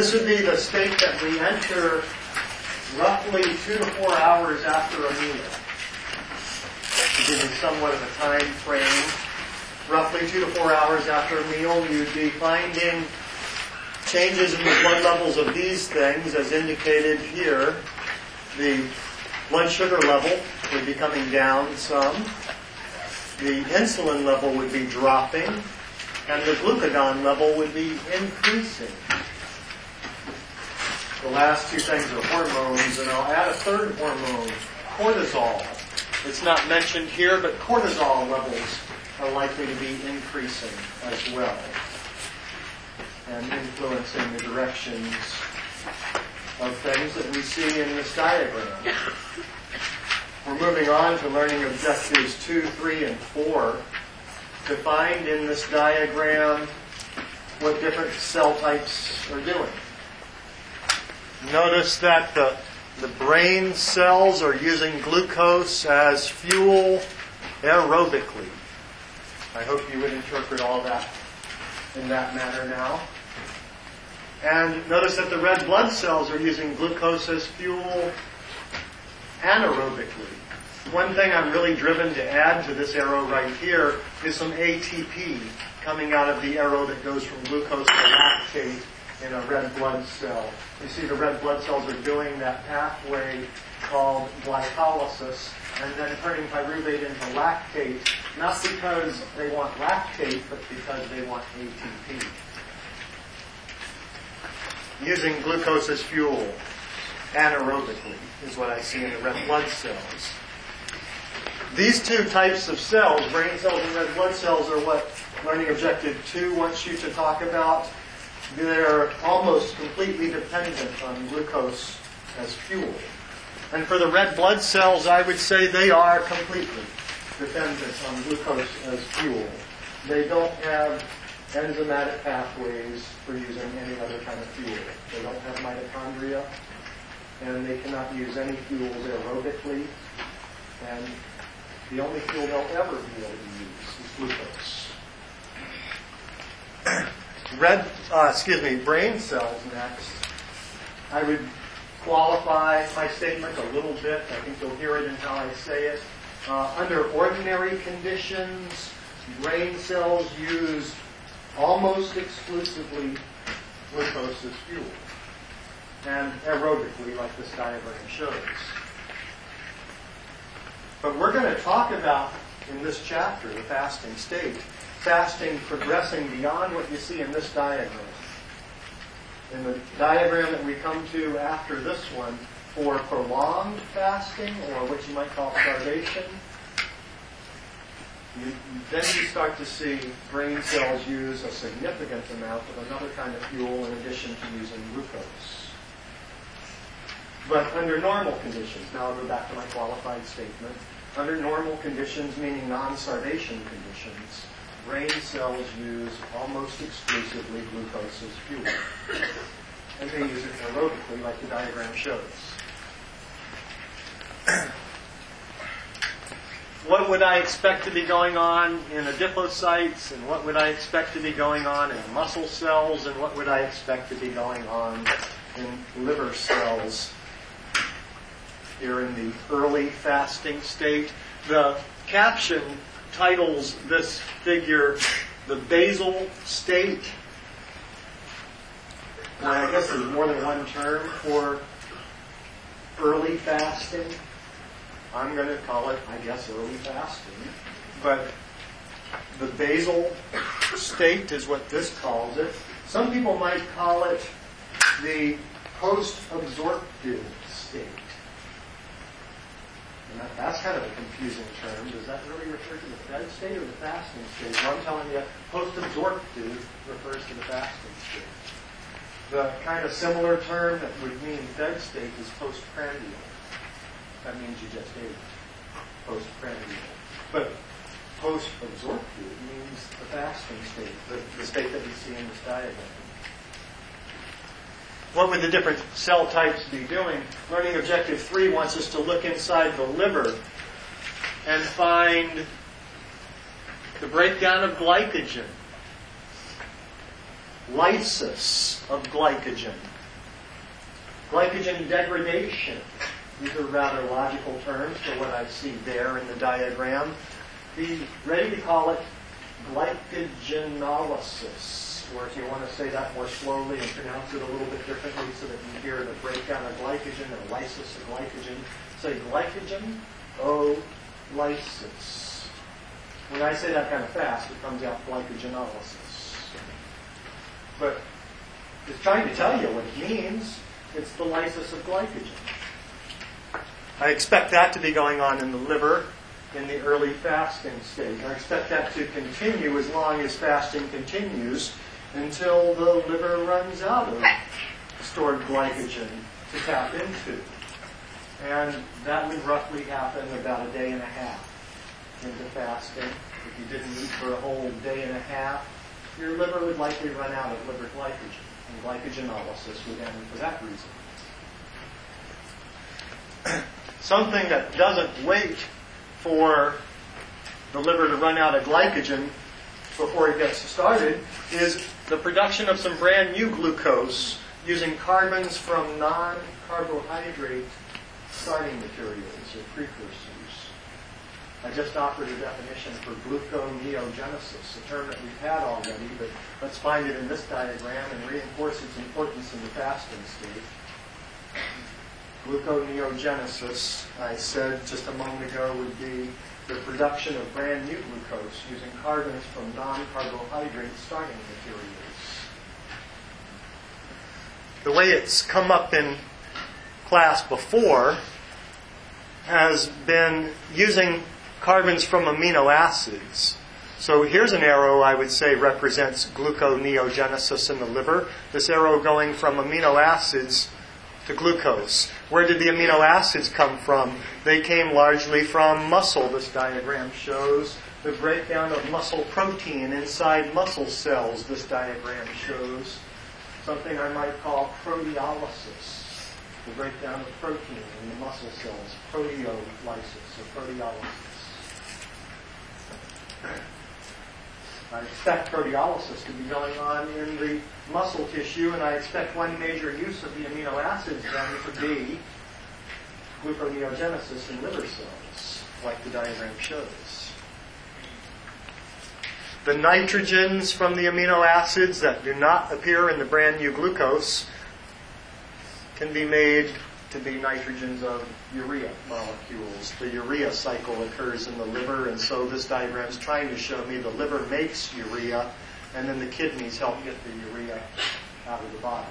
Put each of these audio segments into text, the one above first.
This would be the state that we enter roughly 2 to 4 hours after a meal. To give you somewhat of a time frame, roughly 2 to 4 hours after a meal, you'd be finding changes in the blood levels of these things, as indicated here. The blood sugar level would be coming down some. The insulin level would be dropping. And the glucagon level would be increasing. The last two things are hormones, and I'll add a third hormone, cortisol. It's not mentioned here, but cortisol levels are likely to be increasing as well, and influencing the directions of things that we see in this diagram. We're moving on to learning objectives 2, 3, and 4. Defined in this diagram what different cell types are doing. Notice that the brain cells are using glucose as fuel aerobically. I hope you would interpret all that in that manner now. And notice that the red blood cells are using glucose as fuel anaerobically. One thing I'm really driven to add to this arrow right here is some ATP coming out of the arrow that goes from glucose to lactate in a red blood cell. You see the red blood cells are doing that pathway called glycolysis and then turning pyruvate into lactate, not because they want lactate, but because they want ATP. Using glucose as fuel anaerobically is what I see in the red blood cells. These two types of cells, brain cells and red blood cells, are what Learning Objective 2 wants you to talk about. They're almost completely dependent on glucose as fuel. And for the red blood cells, I would say they are completely dependent on glucose as fuel. They don't have enzymatic pathways for using any other kind of fuel. They don't have mitochondria, and they cannot use any fuels aerobically. And the only fuel they'll ever be able to use is glucose. Brain cells next. I would qualify my statement a little bit. I think you'll hear it in how I say it. Under ordinary conditions, brain cells use almost exclusively glucose as fuel, and aerobically, like this diagram shows. But we're going to talk about, in this chapter, the fasting state, fasting progressing beyond what you see in this diagram. In the diagram that we come to after this one, for prolonged fasting, or what you might call starvation, then you start to see brain cells use a significant amount of another kind of fuel in addition to using glucose. But under normal conditions, now I'll go back to my qualified statement, under normal conditions, meaning non-starvation conditions, brain cells use almost exclusively glucose as fuel. And they use it aerobically, like the diagram shows. What would I expect to be going on in adipocytes, and what would I expect to be going on in muscle cells, and what would I expect to be going on in liver cells here in the early fasting state? The caption titles this figure the basal state. And I guess there's more than one term for early fasting. I'm going to call it, I guess, early fasting. But the basal state is what this calls it. Some people might call it the post-absorptive state. And that's kind of a confusing term. Does that really refer to the fed state or the fasting state? Well, I'm telling you, post-absorptive refers to the fasting state. The kind of similar term that would mean fed state is postprandial. That means you just ate postprandial. But post-absorptive means the fasting state, the state that we see in this diagram. What would the different cell types be doing? Learning Objective 3 wants us to look inside the liver and find the breakdown of glycogen. lysis of glycogen. Glycogen degradation. These are rather logical terms for what I see there in the diagram. Be ready to call it glycogenolysis, or if you want to say that more slowly and pronounce it a little bit differently so that you hear the breakdown of glycogen or lysis of glycogen, say glycogen-o-lysis. When I say that kind of fast, it comes out glycogenolysis. But it's trying to tell you what it means. It's the lysis of glycogen. I expect that to be going on in the liver in the early fasting stage. I expect that to continue as long as fasting continues until the liver runs out of stored glycogen to tap into. And that would roughly happen about a day and a half into fasting. If you didn't eat for a whole day and a half, your liver would likely run out of liver glycogen, and glycogenolysis would end for that reason. Something that doesn't wait for the liver to run out of glycogen before it gets started is the production of some brand new glucose using carbons from non-carbohydrate starting materials or precursors. I just offered a definition for gluconeogenesis, a term that we've had already, but let's find it in this diagram and reinforce its importance in the fasting state. Gluconeogenesis, I said just a moment ago, would be the production of brand new glucose using carbons from non-carbohydrate starting materials. The way it's come up in class before has been using carbons from amino acids. So here's an arrow I would say represents gluconeogenesis in the liver. This arrow going from amino acids to glucose. Where did the amino acids come from? They came largely from muscle, this diagram shows. The breakdown of muscle protein inside muscle cells, this diagram shows. Something I might call proteolysis, the breakdown of protein in the muscle cells, proteolysis or proteolysis. I expect proteolysis to be going on in the muscle tissue, and I expect one major use of the amino acids then to be gluconeogenesis in liver cells, like the diagram shows. The nitrogens from the amino acids that do not appear in the brand new glucose can be made to be nitrogens of urea molecules. The urea cycle occurs in the liver, and so this diagram is trying to show me the liver makes urea, and then the kidneys help get the urea out of the body.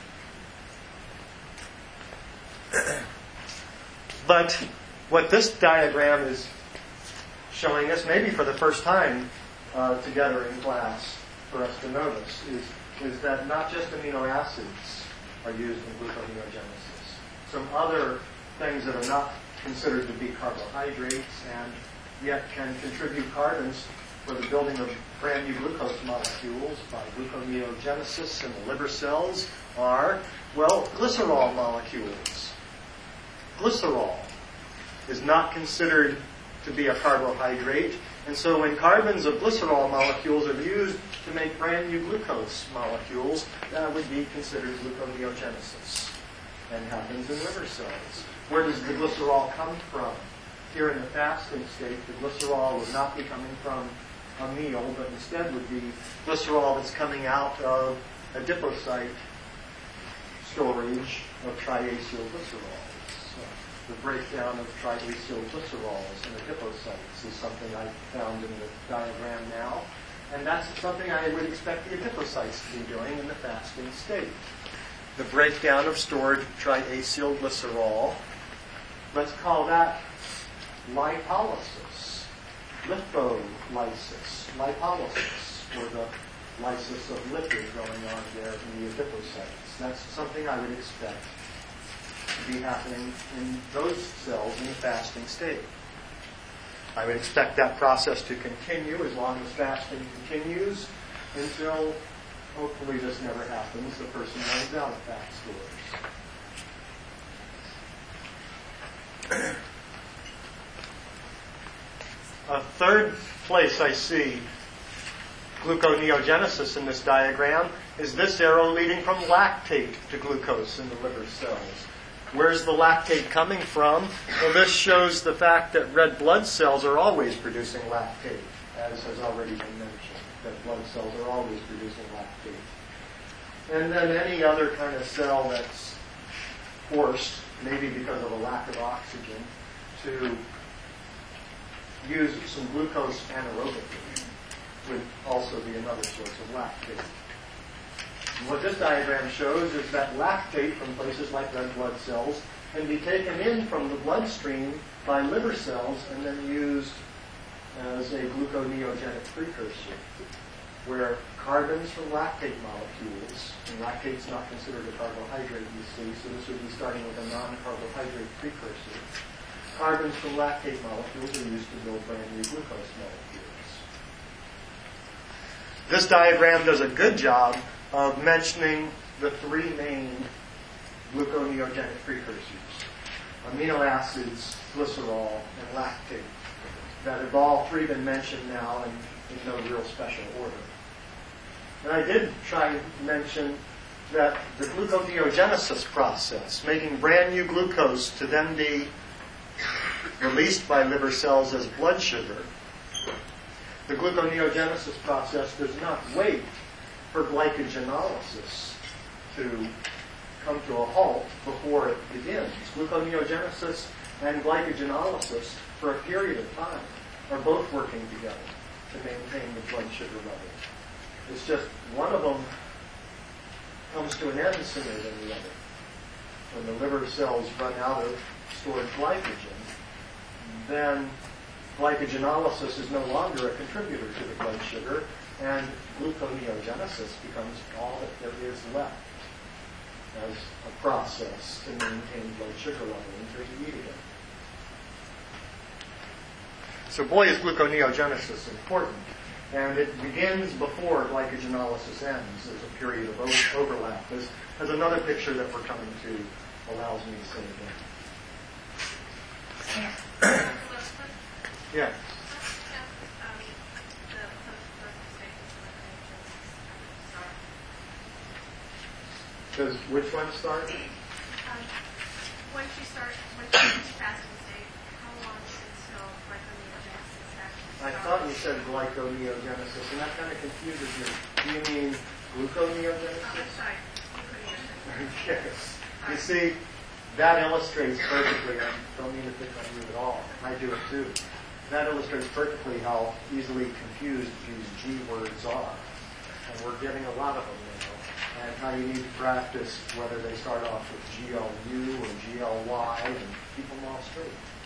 But what this diagram is showing us, maybe for the first time together in class for us to notice, is that not just amino acids are used in gluconeogenesis. Some other things that are not considered to be carbohydrates and yet can contribute carbons for the building of brand new glucose molecules by gluconeogenesis in the liver cells are, well, glycerol molecules. Glycerol is not considered to be a carbohydrate, and so when carbons of glycerol molecules are used to make brand new glucose molecules, that would be considered gluconeogenesis and happens in liver cells. Where does the glycerol come from? Here in the fasting state, the glycerol would not be coming from a meal, but instead would be glycerol that's coming out of adipocyte storage of triacyl glycerols. The breakdown of triacyl glycerols in adipocytes is something I found in the diagram now, and that's something I would expect the adipocytes to be doing in the fasting state. The breakdown of stored triacyl glycerol, let's call that lipolysis, litholysis, lipolysis, or the lysis of lipid going on there in the adipocytes. That's something I would expect to be happening in those cells in the fasting state. I would expect that process to continue as long as fasting continues until hopefully this never happens. The person runs out of fat stores. A third place I see gluconeogenesis in this diagram is this arrow leading from lactate to glucose in the liver cells. Where's the lactate coming from? Well, this shows the fact that red blood cells are always producing lactate, as has already been mentioned. Red blood cells are always producing lactate. And then any other kind of cell that's forced, maybe because of a lack of oxygen, to use some glucose anaerobically would also be another source of lactate. And what this diagram shows is that lactate from places like red blood cells can be taken in from the bloodstream by liver cells and then used as a gluconeogenic precursor, where carbons from lactate molecules, and lactate's not considered a carbohydrate, you see, so this would be starting with a non-carbohydrate precursor. Carbons from lactate molecules are used to build brand new glucose molecules. This diagram does a good job of mentioning the three main gluconeogenic precursors: amino acids, glycerol, and lactate, that have all three been mentioned now in no real special order. And I did try to mention that the gluconeogenesis process, making brand new glucose to then be released by liver cells as blood sugar, the gluconeogenesis process does not wait for glycogenolysis to come to a halt before it begins. Gluconeogenesis and glycogenolysis, for a period of time, are both working together to maintain the blood sugar level. It's just one of them comes to an end sooner than the other. When the liver cells run out of stored glycogen, then glycogenolysis is no longer a contributor to the blood sugar, and gluconeogenesis becomes all that there is left as a process to maintain blood sugar level until you eat again. So boy, is gluconeogenesis important. And it begins before glycogenolysis ends. There's a period of overlap. There's another picture that we're coming to allows me to say again. Yeah. Does which one start? Once you reach fasting state, how long until glyconeogenesis actually starts? I thought you said glyconeogenesis, and that kind of confuses me. Do you mean gluconeogenesis? I'm sorry, gluconeogenesis. Yes. You see, that illustrates perfectly, I don't mean to pick on you at all, I do it too. That illustrates perfectly how easily confused these G words are. And we're getting a lot of them now. And how you need to practice whether they start off with GLU or GLY and keep them all straight.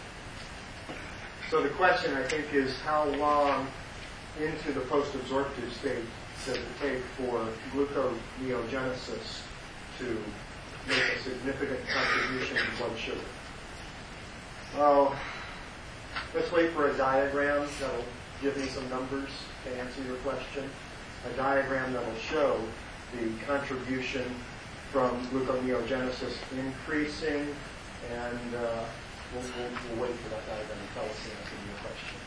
So the question, I think, is how long into the post-absorptive state does it take for gluconeogenesis to make a significant contribution to blood sugar? Well, let's wait for a diagram that'll give me some numbers to answer your question. A diagram that'll show the contribution from gluconeogenesis increasing, and we'll wait for that diagram to tell us the answer to your question.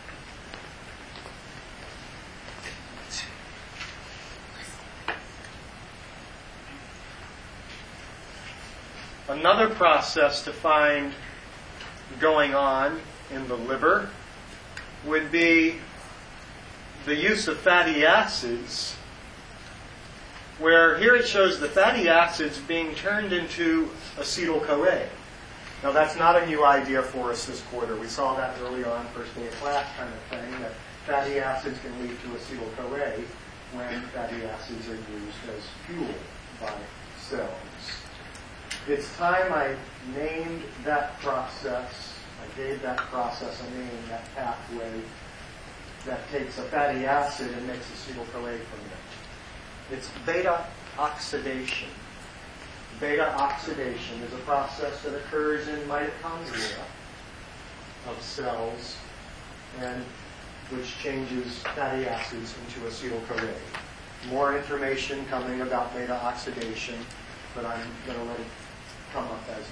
Another process to find going on in the liver would be the use of fatty acids, where here it shows the fatty acids being turned into acetyl-CoA. Now that's not a new idea for us this quarter. We saw that early on, first day of class kind of thing, that fatty acids can lead to acetyl-CoA when fatty acids are used as fuel by cells. It's time I named that process, I gave that process a name, that pathway that takes a fatty acid and makes acetyl-CoA from it. It's beta oxidation. Beta oxidation is a process that occurs in mitochondria of cells and which changes fatty acids into acetyl-CoA. More information coming about beta oxidation, but I'm going to let it come up as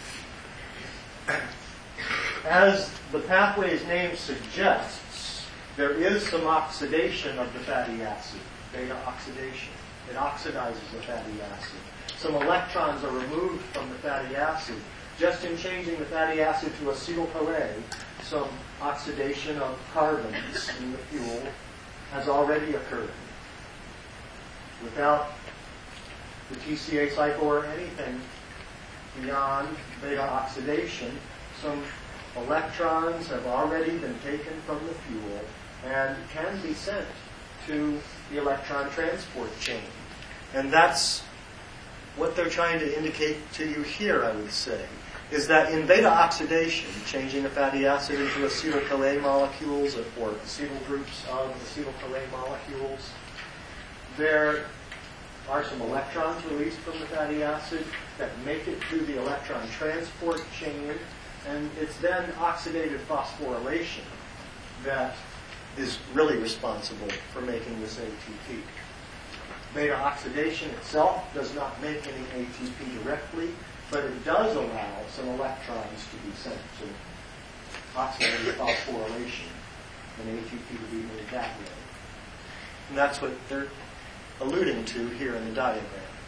needed. As the pathway's name suggests, there is some oxidation of the fatty acid, beta oxidation. It oxidizes the fatty acid. Some electrons are removed from the fatty acid. Just in changing the fatty acid to acetyl-CoA, some oxidation of carbons in the fuel has already occurred. Without the TCA cycle or anything beyond beta oxidation, some electrons have already been taken from the fuel and can be sent to the electron transport chain. And that's what they're trying to indicate to you here, I would say, is that in beta oxidation, changing a fatty acid into acetyl-CoA molecules or acetyl groups of acetyl-CoA molecules, there are some electrons released from the fatty acid that make it through the electron transport chain, and it's then oxidative phosphorylation that is really responsible for making this ATP. Beta oxidation itself does not make any ATP directly, but it does allow some electrons to be sent to oxidative phosphorylation and ATP to be made that way. And that's what they're alluding to here in the diagram.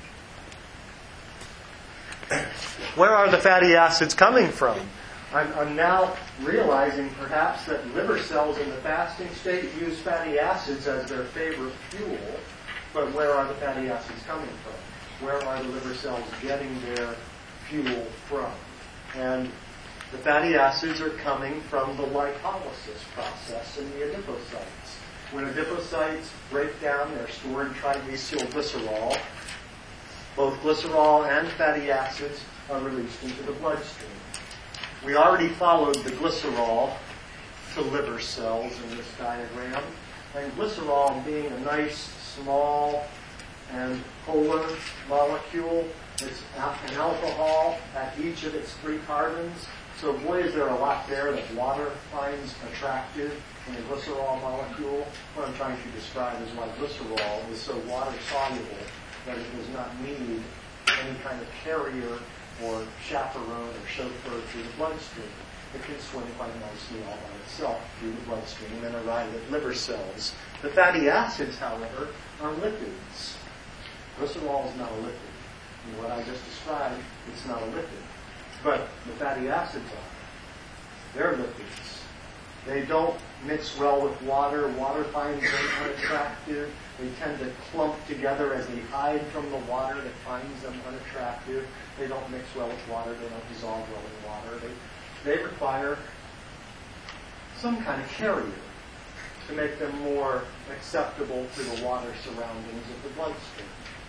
Where are the fatty acids coming from? I'm now realizing perhaps that liver cells in the fasting state use fatty acids as their favorite fuel, but where are the fatty acids coming from? Where are the liver cells getting their fuel from? And the fatty acids are coming from the lipolysis process in the adipocytes. When adipocytes break down their stored triglycerol, both glycerol and fatty acids are released into the bloodstream. We already followed the glycerol to liver cells in this diagram, and glycerol being a nice, small, and polar molecule, it's an alcohol at each of its 3 carbons. So boy, is there a lot there that water finds attractive in a glycerol molecule. What I'm trying to describe is why glycerol is so water-soluble that it does not need any kind of carrier or chaperone or chauffeur through the bloodstream. It can swim quite nicely all by itself through the bloodstream and arrive at liver cells. The fatty acids, however, are lipids. Glycerol is not a lipid. In what I just described, it's not a lipid. But the fatty acids are. They're lipids. They don't mix well with water. Water finds them unattractive. They tend to clump together as they hide from the water that finds them unattractive. They don't mix well with water. They don't dissolve well in water. They require some kind of carrier to make them more acceptable to the water surroundings of the bloodstream.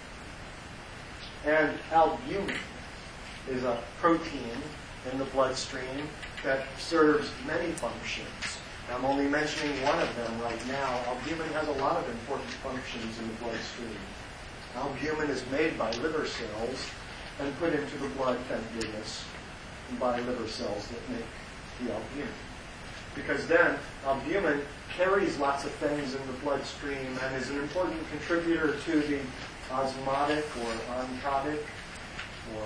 And albumin is a protein in the bloodstream that serves many functions. I'm only mentioning one of them right now. Albumin has a lot of important functions in the bloodstream. Albumin is made by liver cells and put into the blood, thank goodness, by liver cells that make the albumin. Because then albumin carries lots of things in the bloodstream and is an important contributor to the osmotic or oncotic or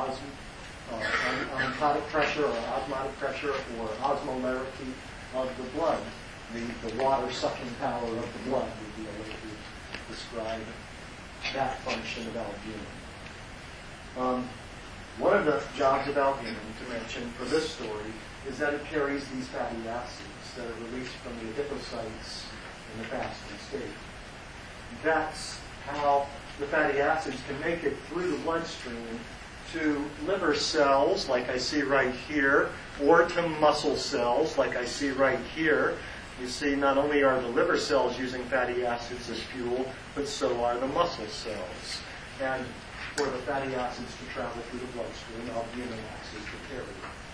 oncotic pressure or osmotic pressure or osmolarity of the blood. The water-sucking power of the blood would be a way to describe that function of albumin. One of the jobs of albumin, to mention for this story, is that it carries these fatty acids that are released from the adipocytes in the fasting state. That's how the fatty acids can make it through the bloodstream to liver cells, like I see right here, or to muscle cells, like I see right here. You see, not only are the liver cells using fatty acids as fuel, but so are the muscle cells. And for the fatty acids to travel through the bloodstream, albumin acts as the carrier.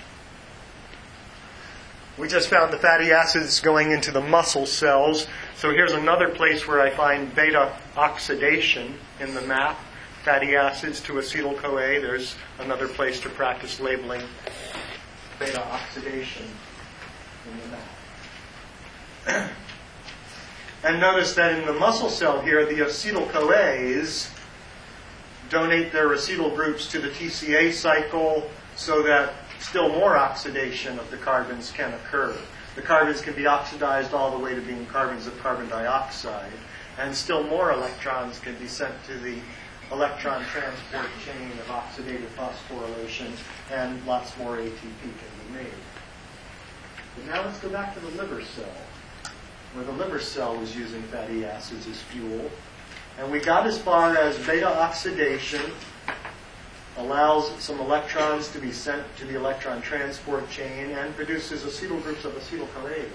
We just found the fatty acids going into the muscle cells. So here's another place where I find beta oxidation in the map. Fatty acids to acetyl-CoA. There's another place to practice labeling beta oxidation in the map. And notice that in the muscle cell here, the acetyl-CoAs donate their acetyl groups to the TCA cycle so that still more oxidation of the carbons can occur. The carbons can be oxidized all the way to being carbons of carbon dioxide, and still more electrons can be sent to the electron transport chain of oxidative phosphorylation, and lots more ATP can be made. But now let's go back to the liver cell, where the liver cell is using fatty acids as fuel. And we got as far as beta oxidation allows some electrons to be sent to the electron transport chain and produces acetyl groups of acetyl-CoAs.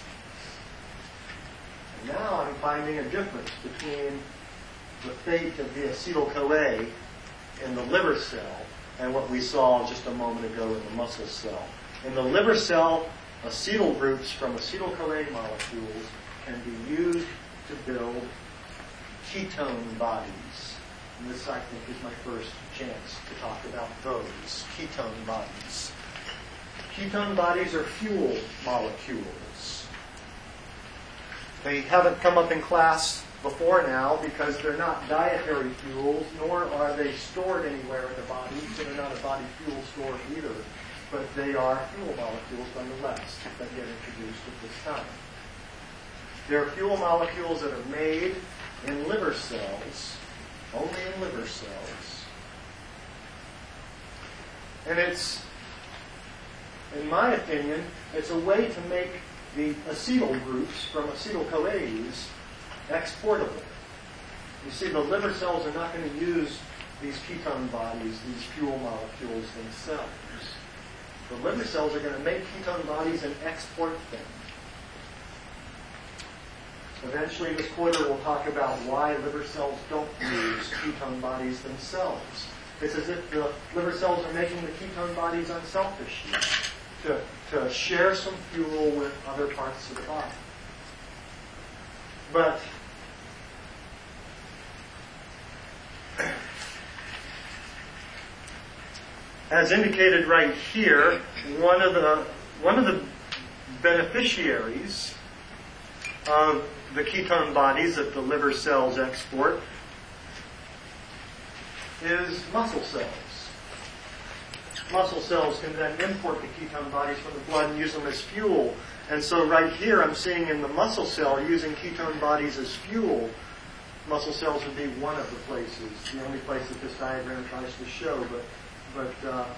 And now I'm finding a difference between the fate of the acetyl-CoA in the liver cell and what we saw just a moment ago in the muscle cell. In the liver cell, acetyl groups from acetyl-CoA molecules can be used to build ketone bodies. And this, I think, is my first chance to talk about those, ketone bodies. Ketone bodies are fuel molecules. They haven't come up in class before now because they're not dietary fuels, nor are they stored anywhere in the body, so they're not a body fuel store either. But they are fuel molecules nonetheless that get introduced at this time. They're fuel molecules that are made in liver cells, only in liver cells. And it's, in my opinion, it's a way to make the acetyl groups from acetyl-CoAs exportable. You see, the liver cells are not going to use these ketone bodies, these fuel molecules themselves. The liver cells are going to make ketone bodies and export them. Eventually, this quarter, we'll talk about why liver cells don't use ketone bodies themselves. It's as if the liver cells are making the ketone bodies unselfishly to share some fuel with other parts of the body. But as indicated right here, one of the beneficiaries of the ketone bodies that the liver cells export is muscle cells. Muscle cells can then import the ketone bodies from the blood and use them as fuel. And so right here I'm seeing in the muscle cell using ketone bodies as fuel. Muscle cells would be one of the places, the only place that this diagram tries to show, but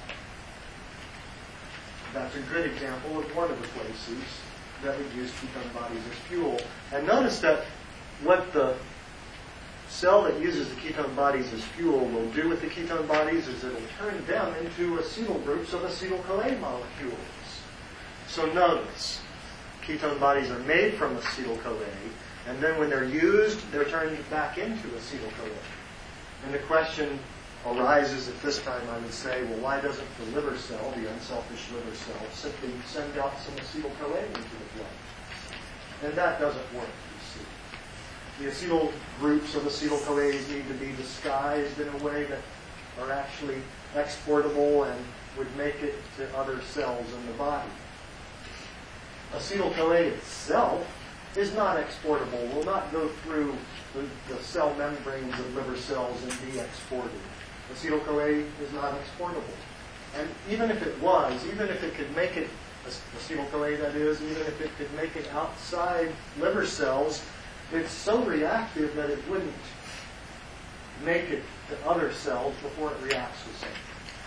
that's a good example of one of the places that would use ketone bodies as fuel. And notice that what the cell that uses the ketone bodies as fuel will do with the ketone bodies is it'll turn them into acetyl groups of acetyl-CoA molecules. So notice, ketone bodies are made from acetyl-CoA, and then when they're used, they're turned back into acetyl-CoA. And the question arises at this time, I would say, well, why doesn't the liver cell, the unselfish liver cell, simply send out some acetyl-CoA into the blood? And that doesn't work, you see. The acetyl groups of acetyl-CoAs need to be disguised in a way that are actually exportable and would make it to other cells in the body. Acetyl-CoA itself is not exportable, will not go through the cell membranes of liver cells and be exported. Acetyl-CoA is not exportable. And even if it was, even if it could make it, acetyl-CoA that is, even if it could make it outside liver cells, it's so reactive that it wouldn't make it to other cells before it reacts with something.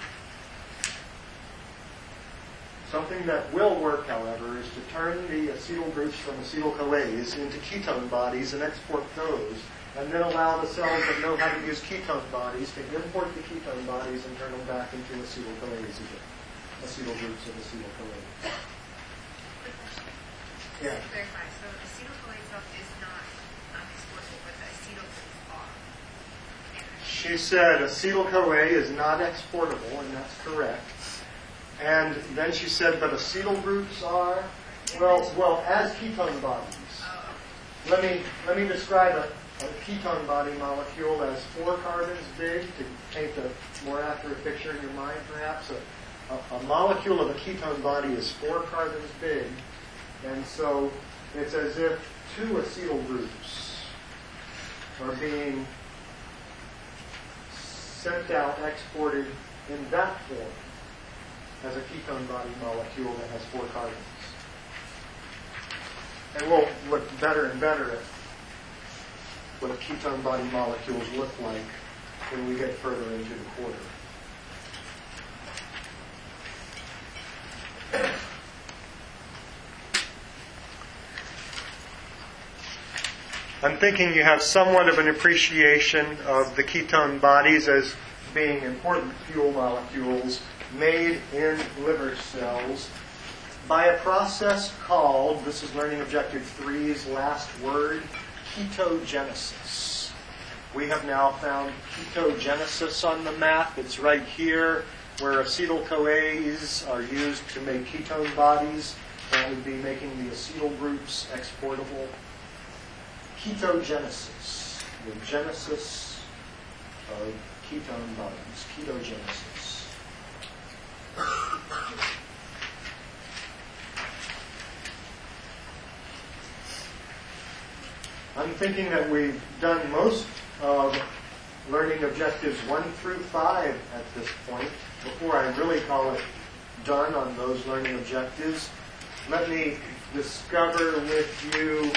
Something that will work, however, is to turn the acetyl groups from acetyl-CoAs into ketone bodies and export those, and then allow the cells that know how to use ketone bodies to import the ketone bodies and turn them back into acetyl-CoAs again. Acetyl groups of acetyl-CoA. Yeah. To clarify, so acetyl-CoA itself is not exportable, but the acetyl groups are. She said acetyl-CoA is not exportable, and that's correct. And then she said, but acetyl groups are, well, as ketone bodies. Let me describe a ketone body molecule as 4 carbons big to paint a more accurate picture in your mind, perhaps. A molecule of a ketone body is 4 carbons big, and so it's as if 2 acetyl groups are being sent out, exported in that form. has a ketone body molecule that has 4 carbons. And we'll look better and better at what ketone body molecules look like when we get further into the quarter. I'm thinking you have somewhat of an appreciation of the ketone bodies as being important fuel molecules made in liver cells by a process called, this is Learning Objective 3's last word, ketogenesis. We have now found ketogenesis on the map. It's right here where acetyl-CoAs are used to make ketone bodies. That would be making the acetyl groups exportable. Ketogenesis, the genesis of ketone bodies, ketogenesis. I'm thinking that we've done most of learning objectives 1 through 5 at this point. Before I really call it done on those learning objectives, let me discover with you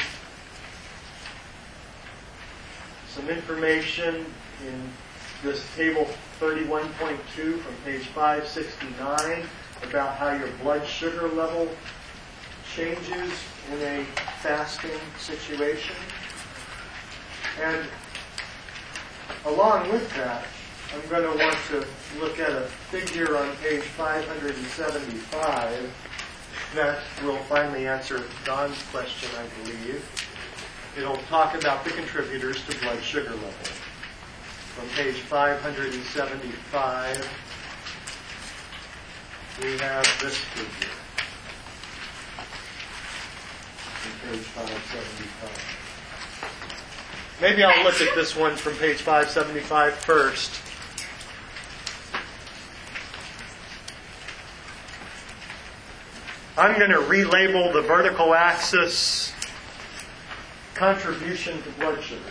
some information in this table 31.2 from page 569 about how your blood sugar level changes in a fasting situation. And along with that, I'm going to want to look at a figure on page 575 that will finally answer Don's question, I believe. It'll talk about the contributors to blood sugar level. From page 575, we have this figure. From page 575. Maybe I'll look at this one from page 575 first. I'm going to relabel the vertical axis contribution to blood sugar.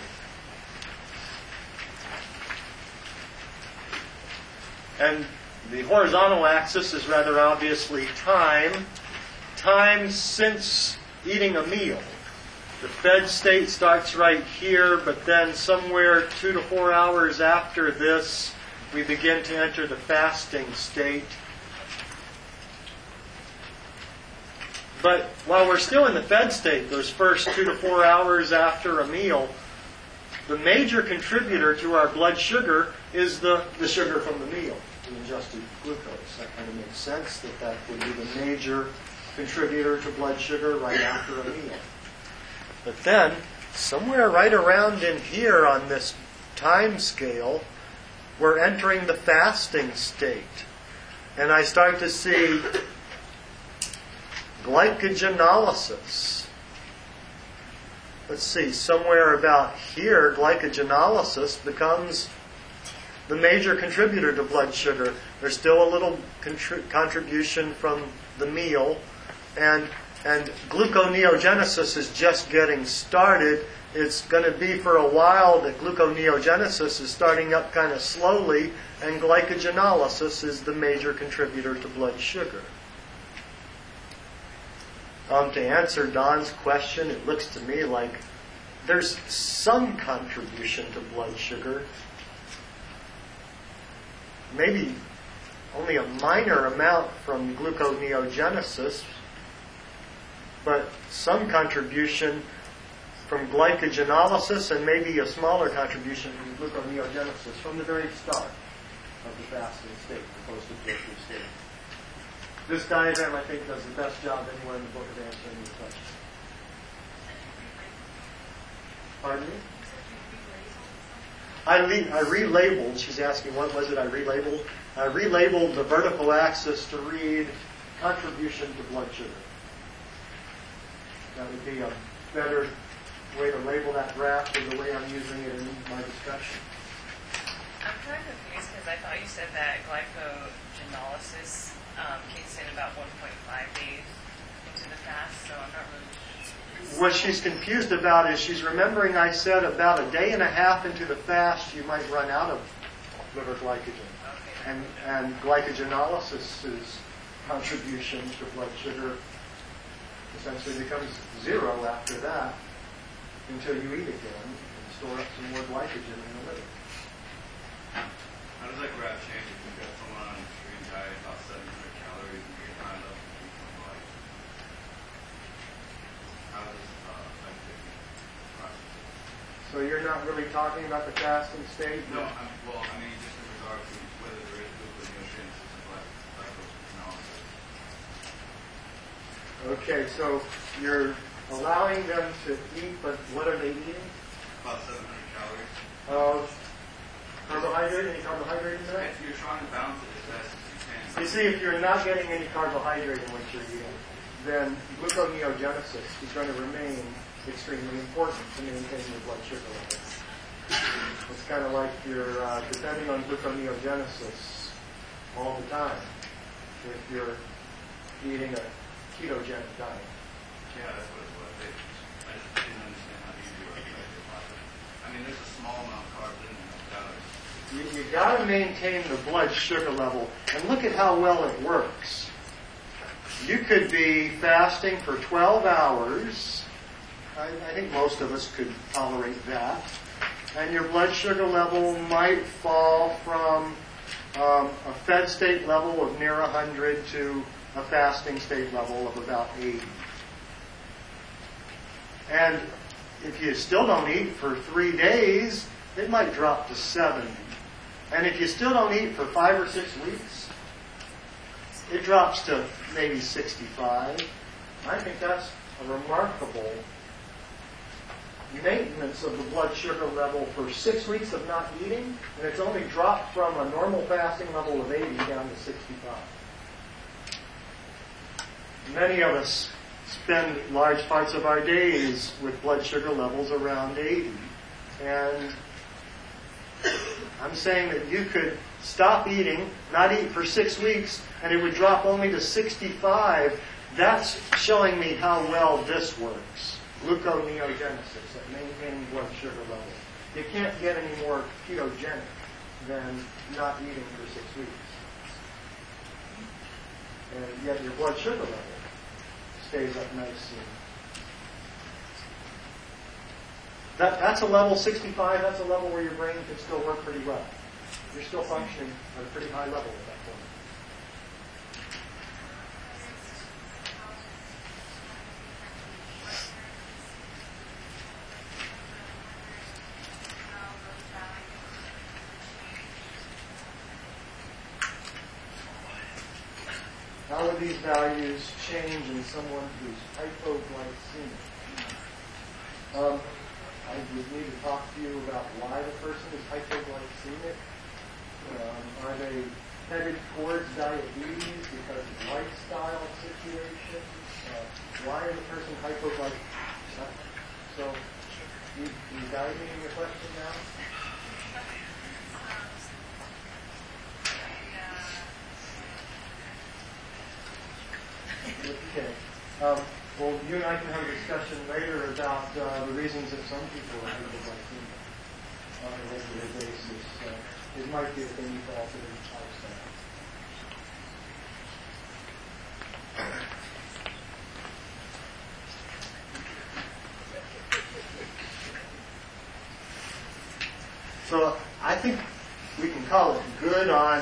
And the horizontal axis is rather obviously time. Time since eating a meal. The fed state starts right here, but then somewhere 2 to 4 hours after this, we begin to enter the fasting state. But while we're still in the fed state, those first 2 to 4 hours after a meal, the major contributor to our blood sugar is the sugar from the meal, the ingested glucose. That kind of makes sense that would be the major contributor to blood sugar right after a meal. But then, somewhere right around in here on this time scale, we're entering the fasting state. And I start to see glycogenolysis. Let's see, somewhere about here, glycogenolysis becomes the major contributor to blood sugar. There's still a little contribution from the meal, and gluconeogenesis is just getting started. It's going to be for a while that gluconeogenesis is starting up kind of slowly, and glycogenolysis is the major contributor to blood sugar. To answer Don's question, it looks to me like there's some contribution to blood sugar. Maybe only a minor amount from gluconeogenesis, but some contribution from glycogenolysis and maybe a smaller contribution from gluconeogenesis from the very start of the fasting state, the post-absorptive state. This diagram, I think, does the best job anywhere in the book of answering your question. Pardon me? I relabeled, she's asking what was it I relabeled? I relabeled the vertical axis to read contribution to blood sugar. That would be a better way to label that graph than the way I'm using it in my discussion. I'm kind of confused because I thought you said that glycogenolysis kicks in about 1.5 days into the fast, so I'm not really sure. What she's confused about is she's remembering I said about a day and a half into the fast you might run out of liver glycogen. Okay. And glycogenolysis is contribution to blood sugar essentially becomes zero after that until you eat again and store up some more glycogen in the liver. How does that graph change if you've got someone on an extreme diet, about 700 calories, and you're high enough to eat some light? How does this affect the process? So you're not really talking about the fasting state? No, I mean just in regard to whether there is gluconeogenesis and glycogenesis. Okay, so you're allowing them to eat, but what are they eating? About 700 calories. Carbohydrate? Any carbohydrate in that? If you're trying to balance it as best as you can. You see, if you're not getting any carbohydrate in what you're eating, then gluconeogenesis is going to remain extremely important to maintain your blood sugar level. It's kind of like you're depending on gluconeogenesis all the time if you're eating a ketogenic diet. Yeah, that's what it was. I just didn't understand how easy it was to make it happen. I mean, there's a small amount of carbs in there, no calories. You got to maintain the blood sugar level, and look at how well it works. You could be fasting for 12 hours. I think most of us could tolerate that. And your blood sugar level might fall from a fed state level of near 100 to a fasting state level of about 80. And if you still don't eat for 3 days, it might drop to 70. And if you still don't eat for 5 or 6 weeks, it drops to maybe 65. I think that's a remarkable maintenance of the blood sugar level for 6 weeks of not eating, and it's only dropped from a normal fasting level of 80 down to 65. Many of us spend large parts of our days with blood sugar levels around 80. And I'm saying that you could stop eating, not eat for 6 weeks, and it would drop only to 65. That's showing me how well this works. Gluconeogenesis, at maintaining blood sugar level. You can't get any more ketogenic than not eating for 6 weeks. And yet your blood sugar level stays up nicely. That's a level 65, that's a level where your brain can still work pretty well. You're still functioning at a pretty high level at that point. How would these values change in someone who's hypoglycemic? I would need to talk to you about why the person is hypoglycemic. Are they headed towards diabetes because of lifestyle situation? Why is the person hypoglycemic? So, you guide me in your question now? Okay. Well, you and I can have a discussion later about the reasons that some people are hypoglycemic on a regular basis. It might be a thing you fall to the lifestyle. So I think we can call it good on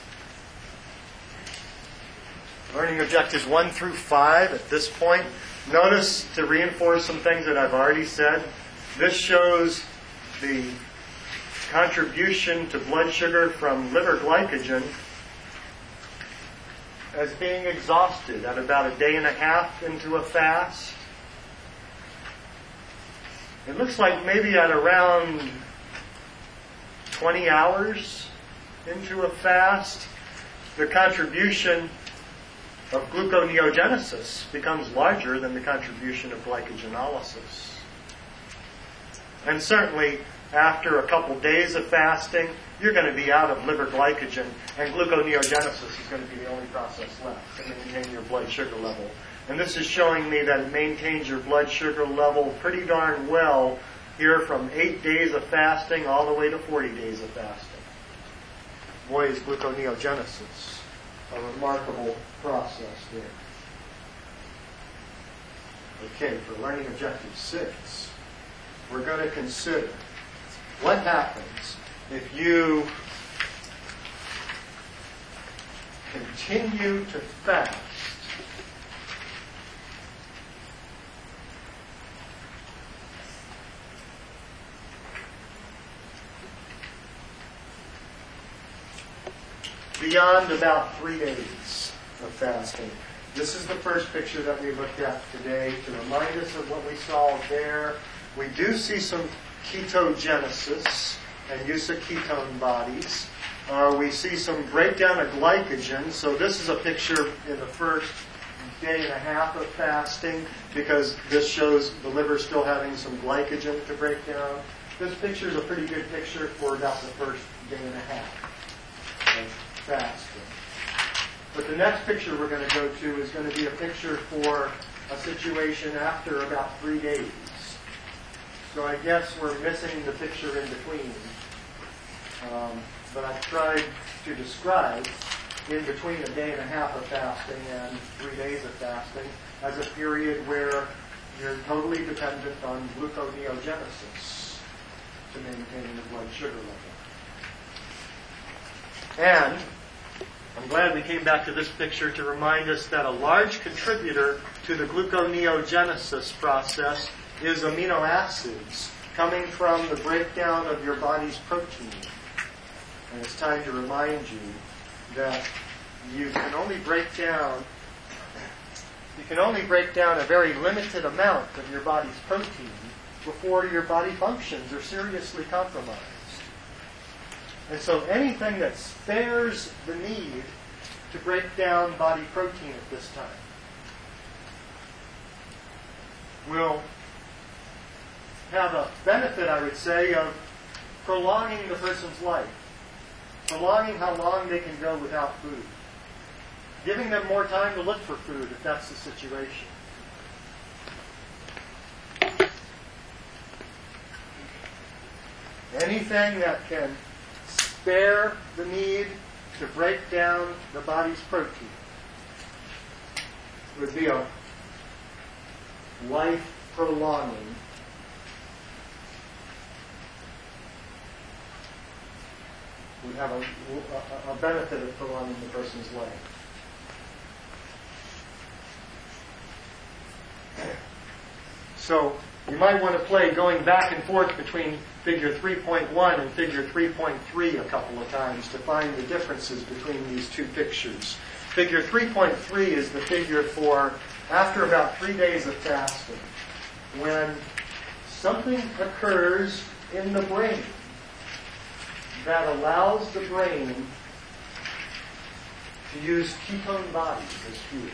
learning objectives 1 through 5 at this point. Notice, to reinforce some things that I've already said, this shows the contribution to blood sugar from liver glycogen as being exhausted at about a day and a half into a fast. It looks like maybe at around 20 hours into a fast, the contribution of gluconeogenesis becomes larger than the contribution of glycogenolysis. And certainly, after a couple days of fasting, you're going to be out of liver glycogen, and gluconeogenesis is going to be the only process left to maintain your blood sugar level. And this is showing me that it maintains your blood sugar level pretty darn well here from 8 days of fasting all the way to 40 days of fasting. Boy, is gluconeogenesis a remarkable process there. Okay, for learning objective 6, we're going to consider what happens if you continue to fast beyond about 3 days of fasting. This is the first picture that we looked at today to remind us of what we saw there. We do see some ketogenesis and use of ketone bodies. We see some breakdown of glycogen. So this is a picture in the first day and a half of fasting because this shows the liver still having some glycogen to break down. This picture is a pretty good picture for about the first day and a half of fasting. But the next picture we're going to go to is going to be a picture for a situation after about 3 days. So I guess we're missing the picture in between. But I've tried to describe in between a day and a half of fasting and 3 days of fasting as a period where you're totally dependent on gluconeogenesis to maintain the blood sugar level. And I'm glad we came back to this picture to remind us that a large contributor to the gluconeogenesis process is amino acids coming from the breakdown of your body's protein. And it's time to remind you that you can only break down a very limited amount of your body's protein before your body functions are seriously compromised. And so anything that spares the need to break down body protein at this time will have a benefit, I would say, of prolonging the person's life, prolonging how long they can go without food, giving them more time to look for food if that's the situation. Anything that can spare the need to break down the body's protein would be a life-prolonging would have a benefit of prolonging the person's life. So you might want to play going back and forth between figure 3.1 and figure 3.3 a couple of times to find the differences between these two pictures. Figure 3.3 is the figure for after about 3 days of fasting, when something occurs in the brain that allows the brain to use ketone bodies as fuel.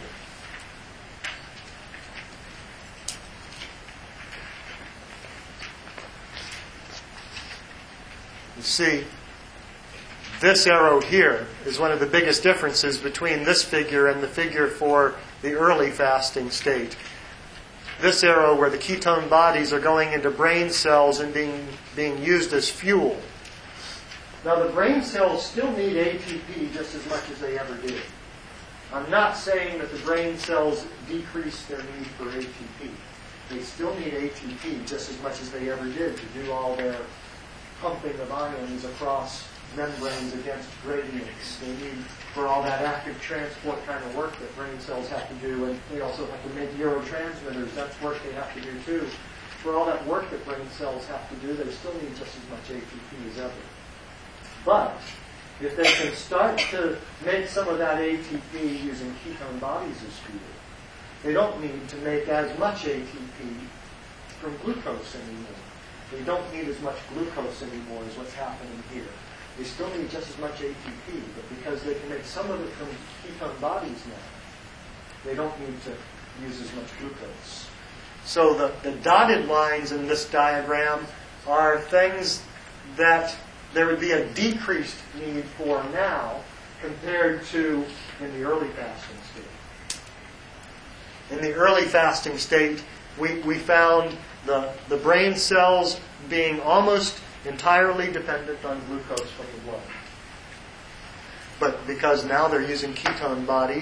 You see, this arrow here is one of the biggest differences between this figure and the figure for the early fasting state. This arrow where the ketone bodies are going into brain cells and being used as fuel. Now the brain cells still need ATP just as much as they ever did. I'm not saying that the brain cells decrease their need for ATP. They still need ATP just as much as they ever did to do all their pumping of ions across membranes against gradients. They need for all that active transport kind of work that brain cells have to do, and they also have to make neurotransmitters. That's work they have to do too. For all that work that brain cells have to do, they still need just as much ATP as ever. But if they can start to make some of that ATP using ketone bodies as fuel, they don't need to make as much ATP from glucose anymore. They don't need as much glucose anymore as what's happening here. They still need just as much ATP, but because they can make some of it from ketone bodies now, they don't need to use as much glucose. So the dotted lines in this diagram are things that there would be a decreased need for now compared to in the early fasting state. In the early fasting state, we found the brain cells being almost entirely dependent on glucose from the blood. But because now they're using ketone bodies,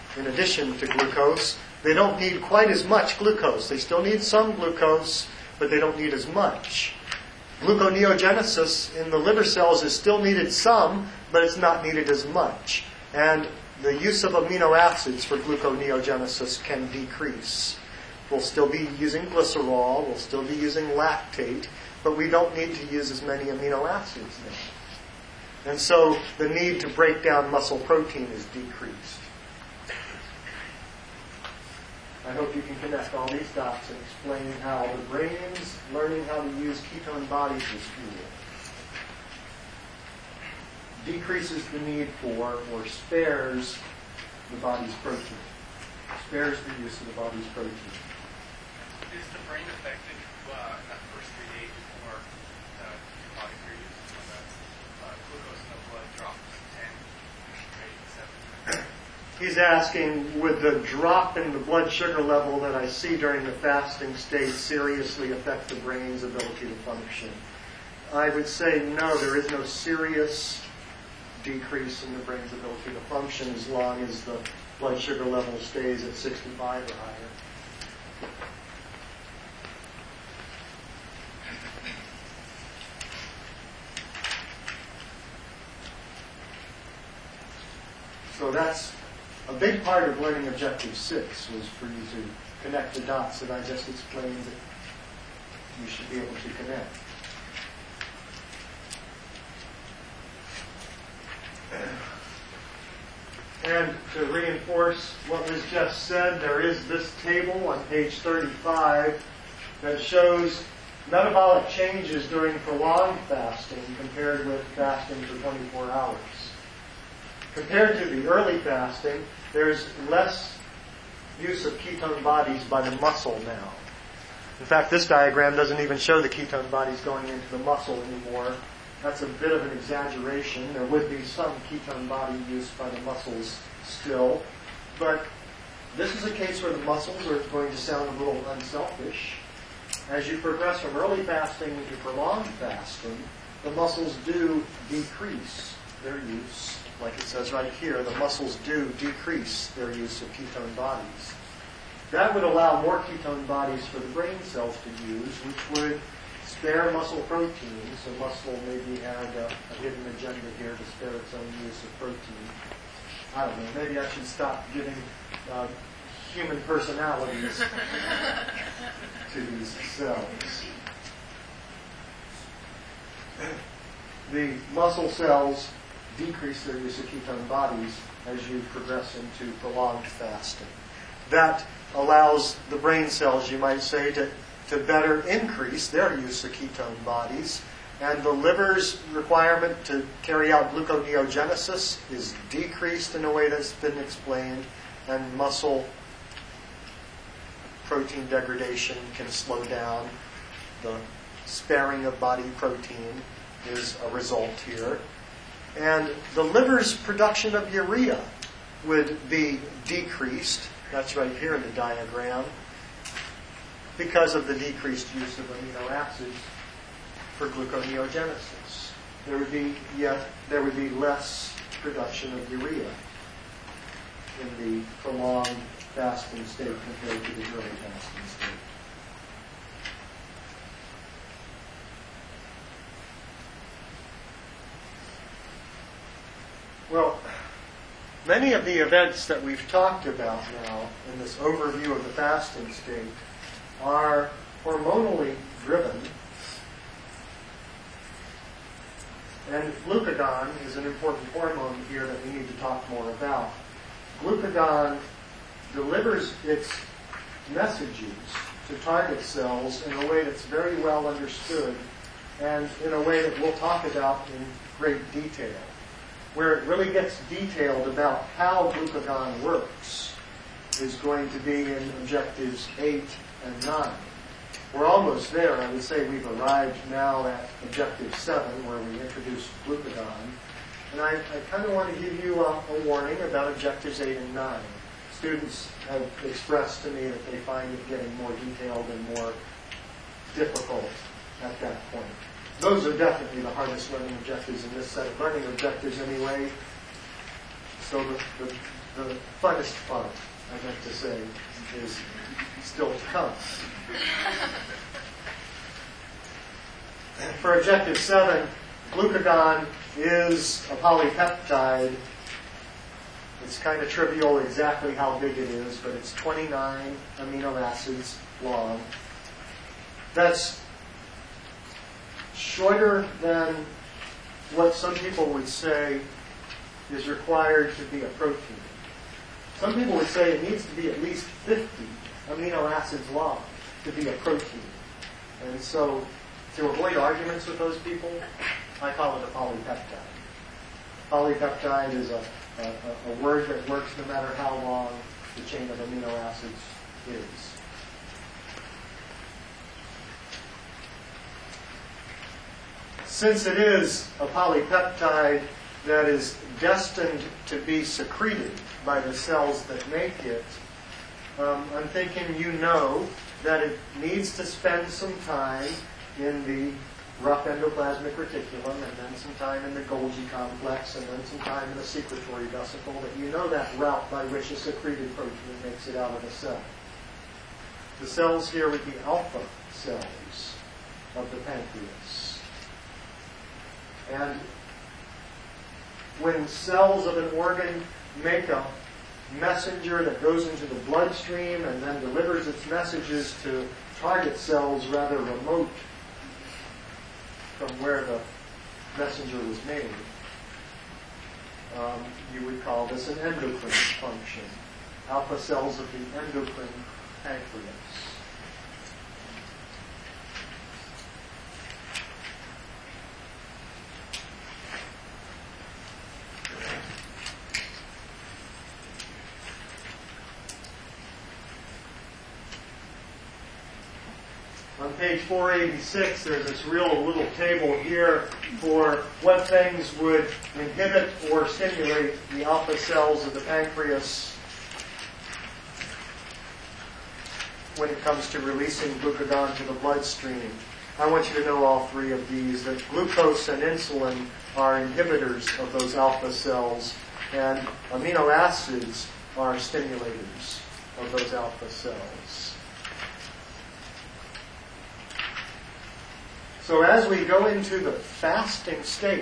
in addition to glucose. They don't need quite as much glucose. They still need some glucose, but they don't need as much. Gluconeogenesis in the liver cells is still needed some, but it's not needed as much. And the use of amino acids for gluconeogenesis can decrease. We'll still be using glycerol, we'll still be using lactate, but we don't need to use as many amino acids now. And so the need to break down muscle protein is decreased. I hope you can connect all these dots and explain how the brain's learning how to use ketone bodies as fuel decreases the need for or spares the body's protein. Spares the use of the body's protein. Is the brain affected that first 3 days before the body period when the glucose in the blood drops 10, 8, 7? He's asking, would the drop in the blood sugar level that I see during the fasting state seriously affect the brain's ability to function? I would say no, there is no serious decrease in the brain's ability to function as long as the blood sugar level stays at 65 or higher. So that's a big part of learning Objective 6 was for you to connect the dots that I just explained that you should be able to connect. And to reinforce what was just said, there is this table on page 35 that shows metabolic changes during prolonged fasting compared with fasting for 24 hours. Compared to the early fasting, there's less use of ketone bodies by the muscle now. In fact, this diagram doesn't even show the ketone bodies going into the muscle anymore. That's a bit of an exaggeration. There would be some ketone body use by the muscles still. But this is a case where the muscles are going to sound a little unselfish. As you progress from early fasting to prolonged fasting, the muscles do decrease their use. Like it says right here, the muscles do decrease their use of ketone bodies. That would allow more ketone bodies for the brain cells to use, which would spare muscle protein. So muscle maybe had a hidden agenda here to spare its own use of protein. I don't know, maybe I should stop giving human personalities to these cells. The muscle cells decrease their use of ketone bodies as you progress into prolonged fasting. That allows the brain cells, you might say, to better increase their use of ketone bodies. And the liver's requirement to carry out gluconeogenesis is decreased in a way that's been explained, and muscle protein degradation can slow down. The sparing of body protein is a result here. And the liver's production of urea would be decreased. That's right here in the diagram. Because of the decreased use of amino acids for gluconeogenesis. There would be less production of urea in the prolonged fasting state compared to the early fasting state. Well, many of the events that we've talked about now in this overview of the fasting state are hormonally driven. And glucagon is an important hormone here that we need to talk more about. Glucagon delivers its messages to target cells in a way that's very well understood and in a way that we'll talk about in great detail. Where it really gets detailed about how glucagon works is going to be in Objectives 8 and 9. We're almost there. I would say we've arrived now at Objective 7, where we introduce glucagon. And I kind of want to give you a warning about Objectives 8 and 9. Students have expressed to me that they find it getting more detailed and more difficult at that point. Those are definitely the hardest learning objectives in this set of learning objectives anyway. So the the funnest part, I meant to say, is still to come. For objective 7, glucagon is a polypeptide. It's kind of trivial exactly how big it is, but it's 29 amino acids long. That's shorter than what some people would say is required to be a protein. Some people would say it needs to be at least 50 amino acids long to be a protein. And so, to avoid arguments with those people, I call it a polypeptide. Polypeptide is a word that works no matter how long the chain of amino acids is. Since it is a polypeptide that is destined to be secreted by the cells that make it, I'm thinking you know that it needs to spend some time in the rough endoplasmic reticulum, and then some time in the Golgi complex, and then some time in the secretory vesicle, that you know that route by which a secreted protein makes it out of the cell. The cells here would be alpha cells of the pancreas. And when cells of an organ make a messenger that goes into the bloodstream and then delivers its messages to target cells rather remote from where the messenger was made, you would call this an endocrine function. Alpha cells of the endocrine pancreas. On page 486, there's this real little table here for what things would inhibit or stimulate the alpha cells of the pancreas when it comes to releasing glucagon to the bloodstream. I want you to know all three of these, that glucose and insulin are inhibitors of those alpha cells, and amino acids are stimulators of those alpha cells. So as we go into the fasting state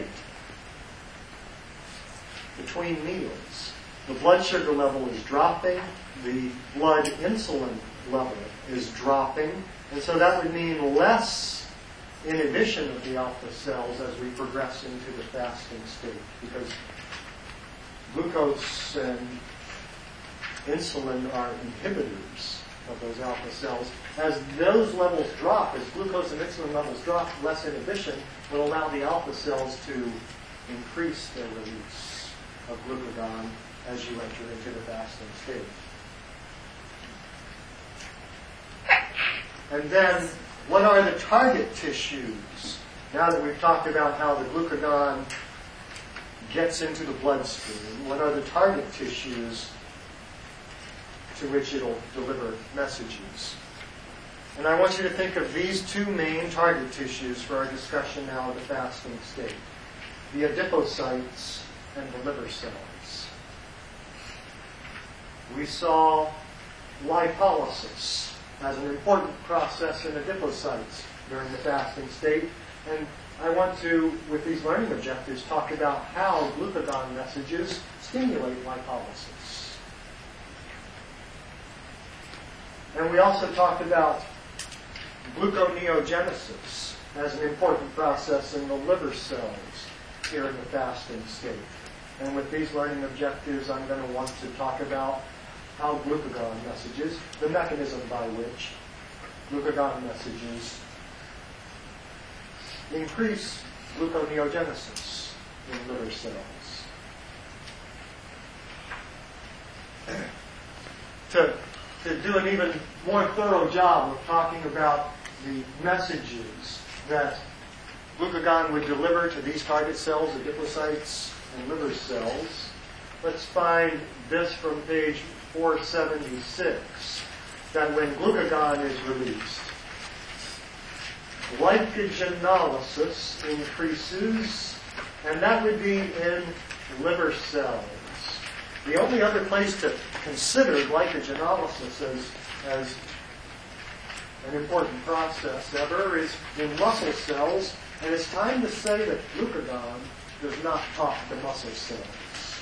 between meals, the blood sugar level is dropping, the blood insulin level is dropping, and so that would mean less inhibition of the alpha cells as we progress into the fasting state, because glucose and insulin are inhibitors of those alpha cells. As those levels drop, as glucose and insulin levels drop, less inhibition will allow the alpha cells to increase their release of glucagon as you enter into the fasting state. And then, what are the target tissues? Now that we've talked about how the glucagon gets into the bloodstream, what are the target tissues to which it'll deliver messages? And I want you to think of these two main target tissues for our discussion now of the fasting state: the adipocytes and the liver cells. We saw lipolysis as an important process in adipocytes during the fasting state, and I want to, with these learning objectives, talk about how glucagon messages stimulate lipolysis. And we also talked about gluconeogenesis as an important process in the liver cells here in the fasting state. And with these learning objectives, I'm going to want to talk about how glucagon messages, the mechanism by which glucagon messages increase gluconeogenesis in liver cells. To do an even more thorough job of talking about the messages that glucagon would deliver to these target cells, adipocytes and liver cells, let's find this from page 476, that when glucagon is released, glycogenolysis increases, and that would be in liver cells. The only other place to consider glycogenolysis as an important process ever is in muscle cells, and it's time to say that glucagon does not talk to muscle cells.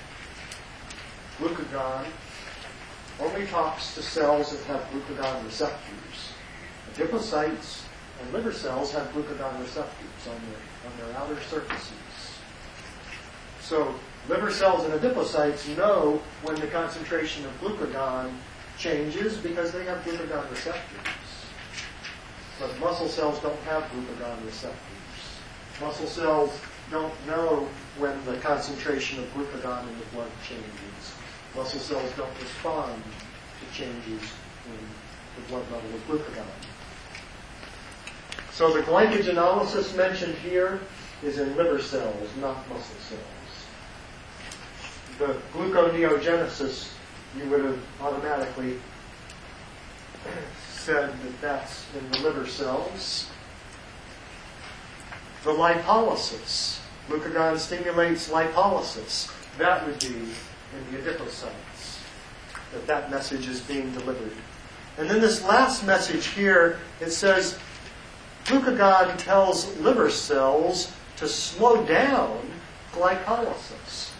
Glucagon only talks to cells that have glucagon receptors. Adipocytes and liver cells have glucagon receptors on their outer surfaces. So liver cells and adipocytes know when the concentration of glucagon changes because they have glucagon receptors. But muscle cells don't have glucagon receptors. Muscle cells don't know when the concentration of glucagon in the blood changes. Muscle cells don't respond to changes in the blood level of glucagon. So the glycogenolysis mentioned here is in liver cells, not muscle cells. The gluconeogenesis, you would have automatically said that that's in the liver cells. The lipolysis. Glucagon stimulates lipolysis. That would be in the adipocytes, that message is being delivered. And then this last message here, it says, glucagon tells liver cells to slow down glycolysis.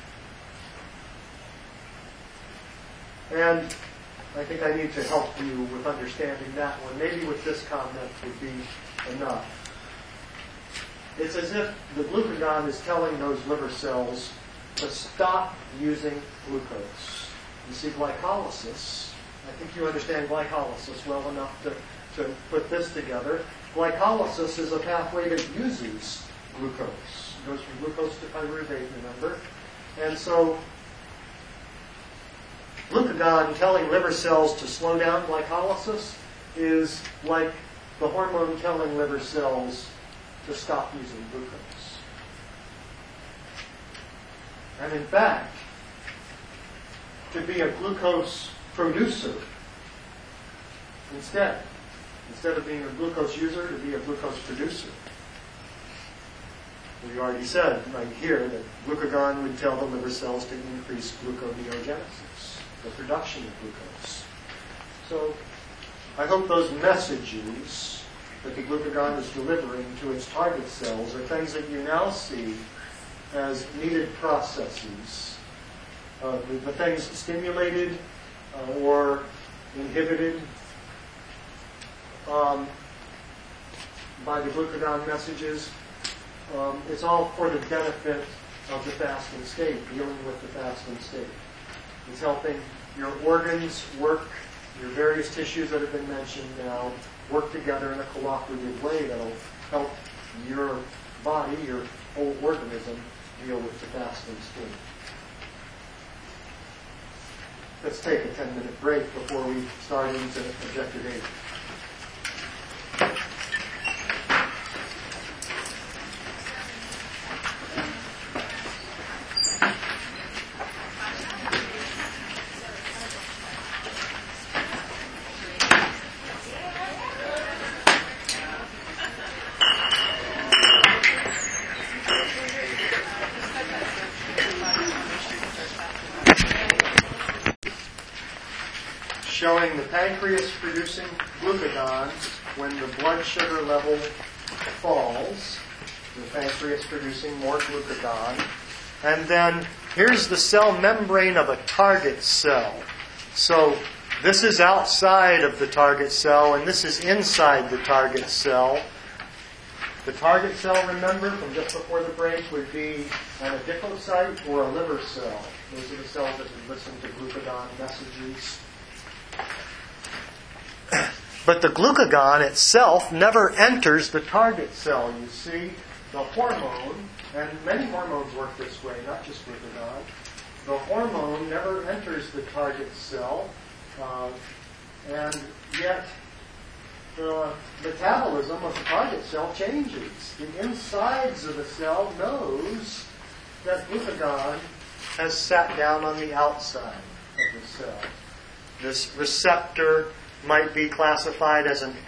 And I think I need to help you with understanding that one. Maybe with this comment would be enough. It's as if the glucagon is telling those liver cells to stop using glucose. You see, glycolysis, I think you understand glycolysis well enough to put this together. Glycolysis is a pathway that uses glucose. It goes from glucose to pyruvate, remember? And so glucagon telling liver cells to slow down glycolysis is like the hormone telling liver cells to stop using glucose. And in fact, to be a glucose producer instead of being a glucose user, to be a glucose producer. We already said right here that glucagon would tell the liver cells to increase gluconeogenesis, the production of glucose. So I hope those messages that the glucagon is delivering to its target cells are things that you now see as needed processes. The things stimulated or inhibited by the glucagon messages, it's all for the benefit of the fasting state, dealing with the fasting state. It's helping your organs work, your various tissues that have been mentioned now, work together in a cooperative way that'll help your body, your whole organism, deal with the fasting state. Let's take a 10-minute break before we start into Objective 8. Showing the pancreas producing glucagon when the blood sugar level falls. The pancreas producing more glucagon. And then here's the cell membrane of a target cell. So this is outside of the target cell, and this is inside the target cell. The target cell, remember, from just before the break, would be an adipocyte or a liver cell. Those are the cells that would listen to glucagon messages. But the glucagon itself never enters the target cell. You see, the hormone, and many hormones work this way, not just glucagon. The hormone never enters the target cell, and yet the metabolism of the target cell changes. The insides of the cell knows that glucagon has sat down on the outside of the cell. This receptor might be classified as an